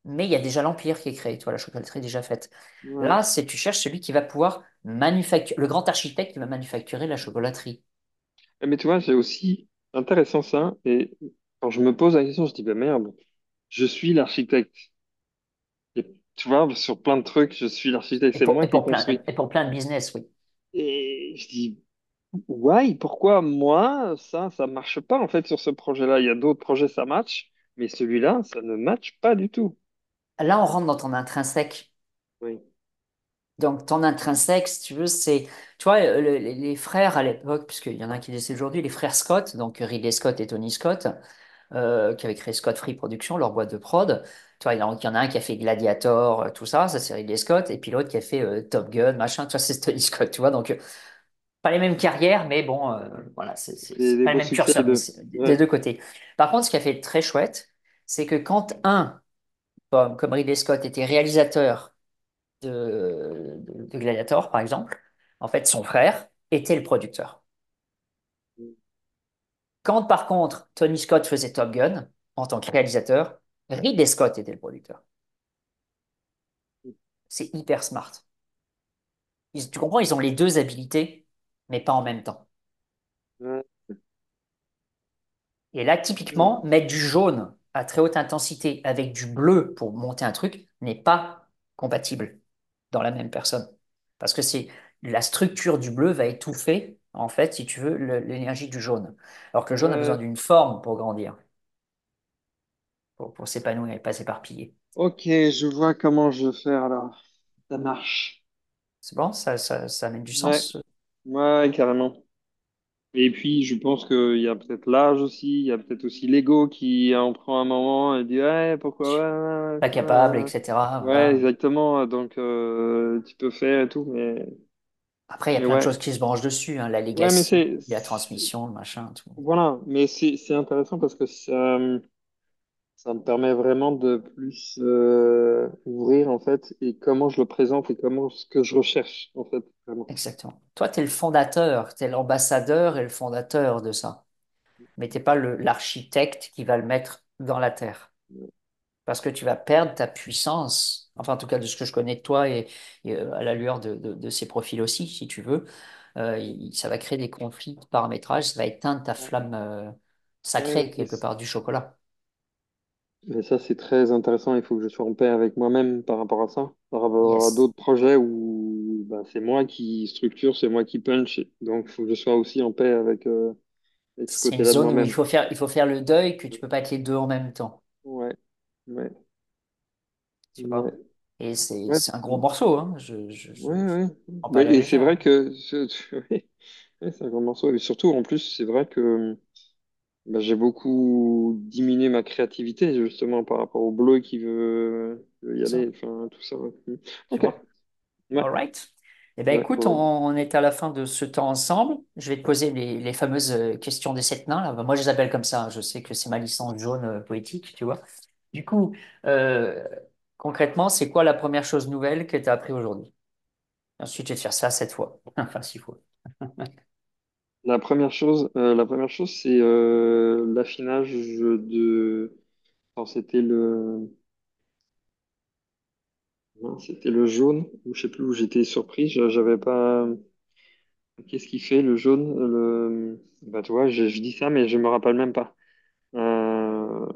mais il y a déjà l'empire qui est créé, tu vois, la chocolaterie est déjà faite. Ouais. Là, c'est tu cherches celui qui va pouvoir manufacturer, le grand architecte qui va manufacturer la chocolaterie. Mais tu vois, c'est aussi intéressant ça. Et quand je me pose la question, je dis, bah merde, je suis l'architecte. Et tu vois, sur plein de trucs, je suis l'architecte, Et c'est pour, moi et qui pour plein, construis. et pour plein de business, oui. Et je dis, ouais, pourquoi moi, ça marche pas en fait sur ce projet-là. Il y a d'autres projets, ça match, mais celui-là, ça ne match pas du tout. Là, on rentre dans ton intrinsèque. Oui. Donc, ton intrinsèque, si tu veux, c'est, tu vois, les frères à l'époque, puisqu'il y en a un qui décède aujourd'hui, les frères Scott, donc Ridley Scott et Tony Scott, qui avaient créé Scott Free Production, leur boîte de prod. Tu vois, il y en a un qui a fait Gladiator, tout ça, ça c'est Ridley Scott, et puis l'autre qui a fait Top Gun, machin, tu vois, c'est Tony Scott, tu vois. Donc, pas les mêmes carrières, mais bon, voilà, Des, c'est des pas le beaux même succès curseur, mais de. c'est des Ouais. deux côtés. Par contre, ce qui a fait très chouette, c'est que quand un, comme Ridley Scott, était réalisateur de Gladiator, par exemple, en fait, son frère était le producteur. Quand, par contre, Tony Scott faisait Top Gun, en tant que réalisateur, Ridley Scott était le producteur. C'est hyper smart. Tu comprends, ils ont les deux habilités, mais pas en même temps. Ouais. Et là, typiquement, mettre du jaune à très haute intensité avec du bleu pour monter un truc n'est pas compatible dans la même personne. Parce que c'est la structure du bleu va étouffer, en fait, si tu veux, l'énergie du jaune. Alors que le jaune a besoin Ouais. d'une forme pour grandir, pour s'épanouir et pas s'éparpiller. Ok, je vois comment je vais faire alors. Ça marche. C'est bon, ça amène du Ouais, sens. ouais, carrément. Et puis, je pense qu'il y a peut-être l'âge aussi, il y a peut-être aussi l'ego qui en prend un moment et dit, ouais, pourquoi, ouais, ouais, Pas capable, ouais, etc. ouais, ouais, Voilà. exactement. Donc, tu peux faire et tout, Après, il y a mais plein de ouais. choses qui se branchent dessus, hein, la Ouais, mais legacy, la transmission, le machin, tout. voilà, mais c'est intéressant parce que ça me permet vraiment de plus ouvrir, en fait, et comment je le présente et comment ce que je recherche, en fait, vraiment. Exactement. Toi, tu es le fondateur, tu es l'ambassadeur et le fondateur de ça. Mais t'es pas l'architecte qui va le mettre dans la terre. Parce que tu vas perdre ta puissance, enfin en tout cas de ce que je connais de toi et, à la lueur de ces profils aussi, si tu veux, ça va créer des conflits de paramétrage, ça va éteindre ta flamme Ouais, sacrée quelque part du chocolat. mais ça, c'est très intéressant. Il faut que je sois en paix avec moi-même par rapport à ça, par rapport à Yes. d'autres projets où bah, c'est moi qui structure, c'est moi qui punch. Donc, il faut que je sois aussi en paix avec ce C'est une côté-là de zone où moi-même. il faut faire le deuil que tu peux pas être les deux en même temps, Ouais, ouais, tu vois. ouais, Et ouais, c'est un gros morceau, hein. ouais, ouais. Je prends pas à Mais, la et c'est légère, vrai hein. que ouais, ouais, c'est un grand morceau. Et surtout, en plus, c'est vrai que bah, j'ai beaucoup diminué ma créativité justement par rapport au bleu qui veut y C'est aller, ça, enfin, tout ça. Ouais. tu Ok, vois. ouais, All right. Eh ben, ouais, écoute, bon. on est à la fin de ce temps ensemble. Je vais te poser les fameuses questions des sept nains, là. Ben, moi, je les appelle comme ça. Je sais que c'est ma licence jaune poétique, tu vois. Du coup, euh, concrètement, c'est quoi la première chose nouvelle que tu as appris aujourd'hui? Ensuite, je vais te faire ça sept fois. Enfin, six fois. La première chose, c'est l'affinage de. Enfin, c'était le jaune, ou je sais plus où j'étais surpris. J'avais pas. Qu'est-ce qui fait le jaune? Bah, tu vois, je dis ça, mais je me rappelle même pas. Euh,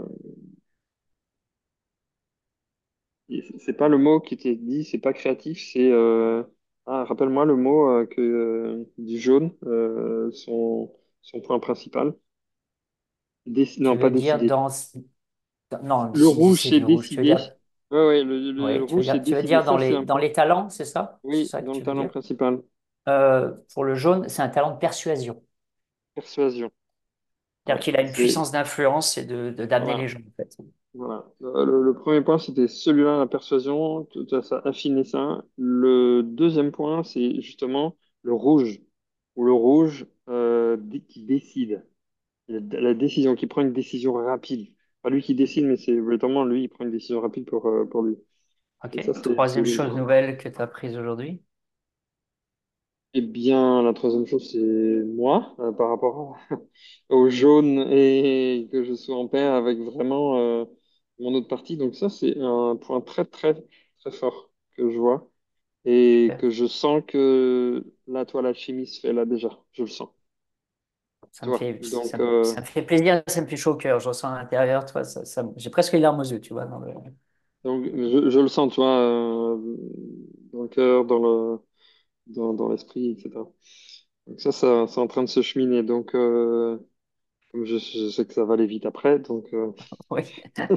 c'est pas le mot qui était dit, c'est pas créatif, c'est. Ah, rappelle-moi le mot du jaune, son point principal. Tu Non, pas veux dire décider. Non, Le si, rouge, c'est c'est du rouge. Tu veux décidé. dire... Ouais, ouais, le Oui, rouge, c'est tu veux décidé. dire Ça, c'est un dans point. les talents, c'est ça? C'est Oui, ça que dans le tu veux talent dire? principal. Pour le jaune, c'est un talent de persuasion. Persuasion. C'est-à-dire Ouais, qu'il a une c'est. puissance d'influence et d'amener les Voilà. gens, en fait. Voilà. Le premier point, c'était celui-là, la persuasion. Tout ça, affiner ça. Le deuxième point, c'est justement le rouge. Ou le rouge qui décide. La décision, qui prend une décision rapide. Pas lui qui décide, mais c'est vraiment lui, il prend une décision rapide pour lui. Ok. Et ça, c'est Troisième chose génial. nouvelle que tu as prise aujourd'hui. Eh bien, la troisième chose, c'est moi, par rapport au jaune et que je sois en paix avec vraiment mon autre partie. Donc ça, c'est un point très, très, très fort que je vois et Super. que je sens que la toile alchimie se fait là déjà. Je le sens. Tu vois. Donc, Ça me fait plaisir, ça me fait chaud au cœur. Je ressens à l'intérieur, tu vois, j'ai presque les larmes aux yeux, tu vois. je le sens, tu vois, dans le cœur, dans l'esprit, etc. Donc ça, c'est en train de se cheminer. Donc, comme je sais que ça va aller vite après, donc Oui.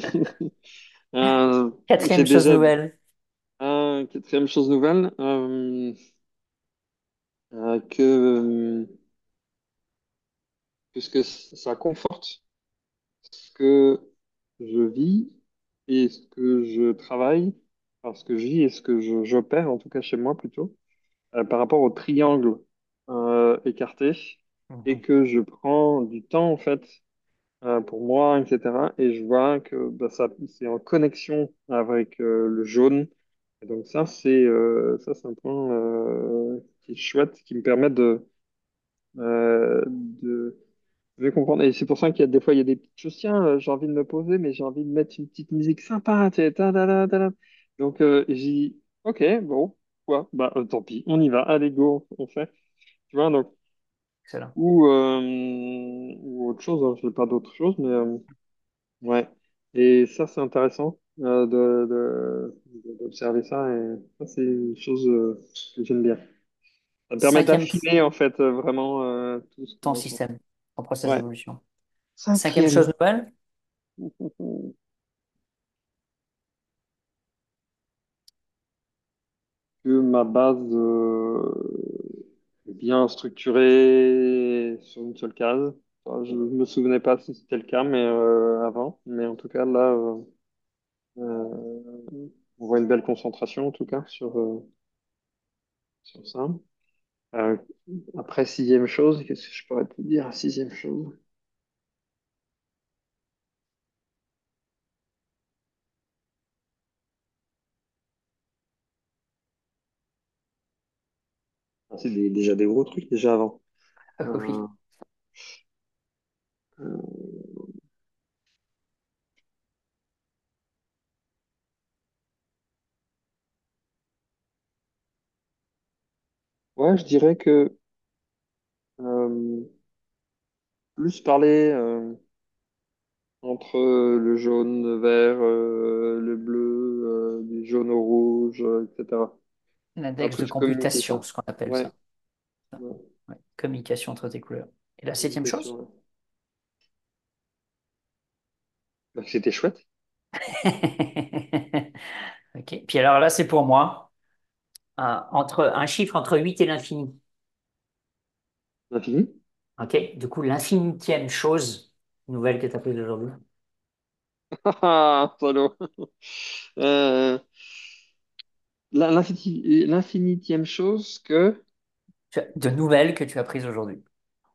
euh, j'ai Quatrième chose déjà nouvelle. un quatrième chose nouvelle que ça conforte ce que je vis et ce que je travaille, enfin ce que je vis et ce que j'opère, en tout cas chez moi plutôt, par rapport au triangle écarté et Mhm. que je prends du temps en fait pour moi, etc. Et je vois que bah, ça, c'est en connexion avec le jaune. Et donc ça, c'est un point qui est chouette, qui me permet de mieux comprendre. Et c'est pour ça qu'il y a des fois, il y a des petites choses, tiens, j'ai envie de me poser, mais j'ai envie de mettre une petite musique sympa, tu sais, ta, ta, ta, ta, ta. Donc j'ai dit, ok, bon, quoi, bah tant pis, on y va, allez, go, on fait. Tu vois, donc, Excellent. ou autre chose, hein, je sais pas d'autre chose, mais ouais. Et ça, c'est intéressant d'observer ça, et ça, c'est une chose que j'aime bien. Ça me permet Cinquième, d'affiner, en fait, vraiment tout ce ton qu'on ressent. système, ton process Ouais. d'évolution. Cinquième Cinquième. chose nouvelle. Que ma base est bien structurée sur une seule case. Enfin, je me souvenais pas si c'était le cas, mais avant. Mais en tout cas, là, on voit une belle concentration, en tout cas, sur ça. Euh, Après, sixième chose, qu'est-ce que je pourrais te dire? Sixième chose. Ah, c'est déjà des gros trucs déjà avant. Euh, Oui. euh, ouais, je dirais que euh, plus parler entre le jaune, le vert, le bleu, du jaune au rouge, etc. Un L'index de truc de computation, communication. ce qu'on appelle Ouais, ça. Ça. ouais, Ouais. Communication entre tes couleurs. Et la septième communication. chose? Ouais. Bah, c'était chouette. Ok. Puis alors là, c'est pour moi. Un chiffre entre 8 et l'infini. L'infini. Ok. Du coup, l'infinitième chose nouvelle que tu as prise aujourd'hui. Ah, salaud. Euh, l'infinitième chose que De nouvelles que tu as prises aujourd'hui.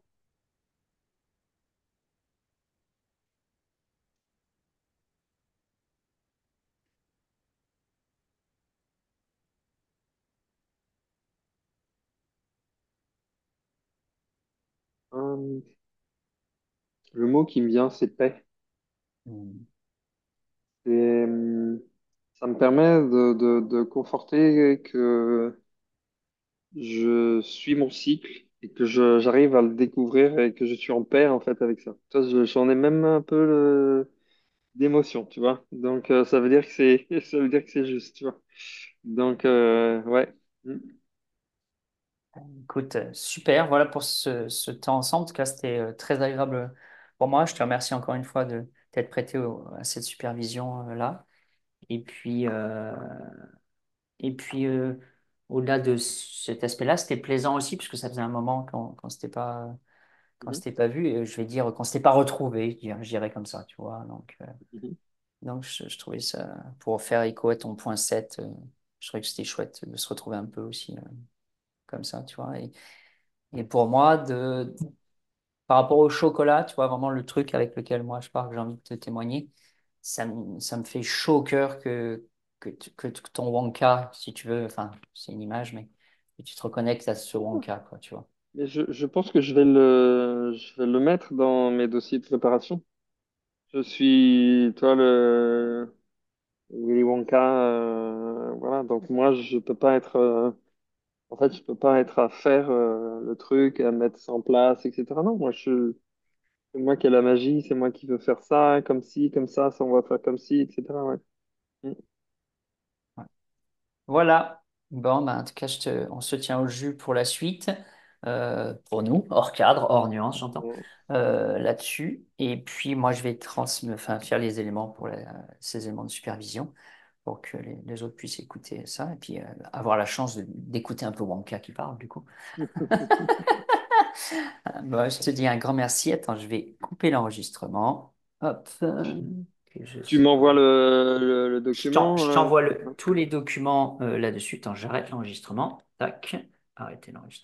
euh, le mot qui me vient, c'est paix. Hmm. Et, ça me permet de conforter que je suis mon cycle et que j'arrive à le découvrir et que je suis en paix en fait avec ça. Ça, j'en ai même un peu d'émotion, tu vois. Donc ça veut dire que c'est ça veut dire que c'est juste, tu vois. Donc ouais. Mm. Écoute, super. Voilà pour ce temps ensemble. En tout cas, c'était très agréable pour moi. Je te remercie encore une fois de t'être prêté à cette supervision là. Et puis, euh, et puis au-delà de cet aspect-là, c'était plaisant aussi parce que ça faisait un moment qu'on Mhm. s'était pas vu. Et je vais dire qu'on s'était pas retrouvé. Je dirais comme ça, tu vois. Mhm. Donc je trouvais ça pour faire écho à ton point 7. Je trouvais que c'était chouette de se retrouver un peu aussi comme ça, tu vois. Et pour moi, par rapport au chocolat, tu vois, vraiment le truc avec lequel moi je parle, que j'ai envie de te témoigner, ça me fait chaud au cœur que ton Wonka, si tu veux, enfin, c'est une image, mais que tu te reconnectes à ce Wonka, quoi, tu vois. Mais je pense que je vais le mettre dans mes dossiers de préparation. je suis, toi, le Willy Wonka, voilà. Donc moi, je peux pas être, en fait, je peux pas être à faire le truc, à mettre ça en place, etc. Non, c'est moi qui ai la magie, c'est moi qui veux faire ça, comme ci, comme ça on va faire comme ci, etc. Ouais. Mm. Ouais. Voilà. Bon, ben, en tout cas, on se tient au jus pour la suite, pour nous, hors cadre, hors nuance, j'entends, Mm. là-dessus. Et puis, moi, je vais enfin, faire les éléments pour ces éléments de supervision pour que les autres puissent écouter ça et puis avoir la chance d'écouter un peu Wonka qui parle, du coup. Bon, je te dis un grand merci. Attends, je vais couper l'enregistrement. Hop. Que je Tu sais m'envoies pas. le document. Je t'envoie tous les documents là-dessus. Attends, j'arrête l'enregistrement. Tac. Arrêtez l'enregistrement.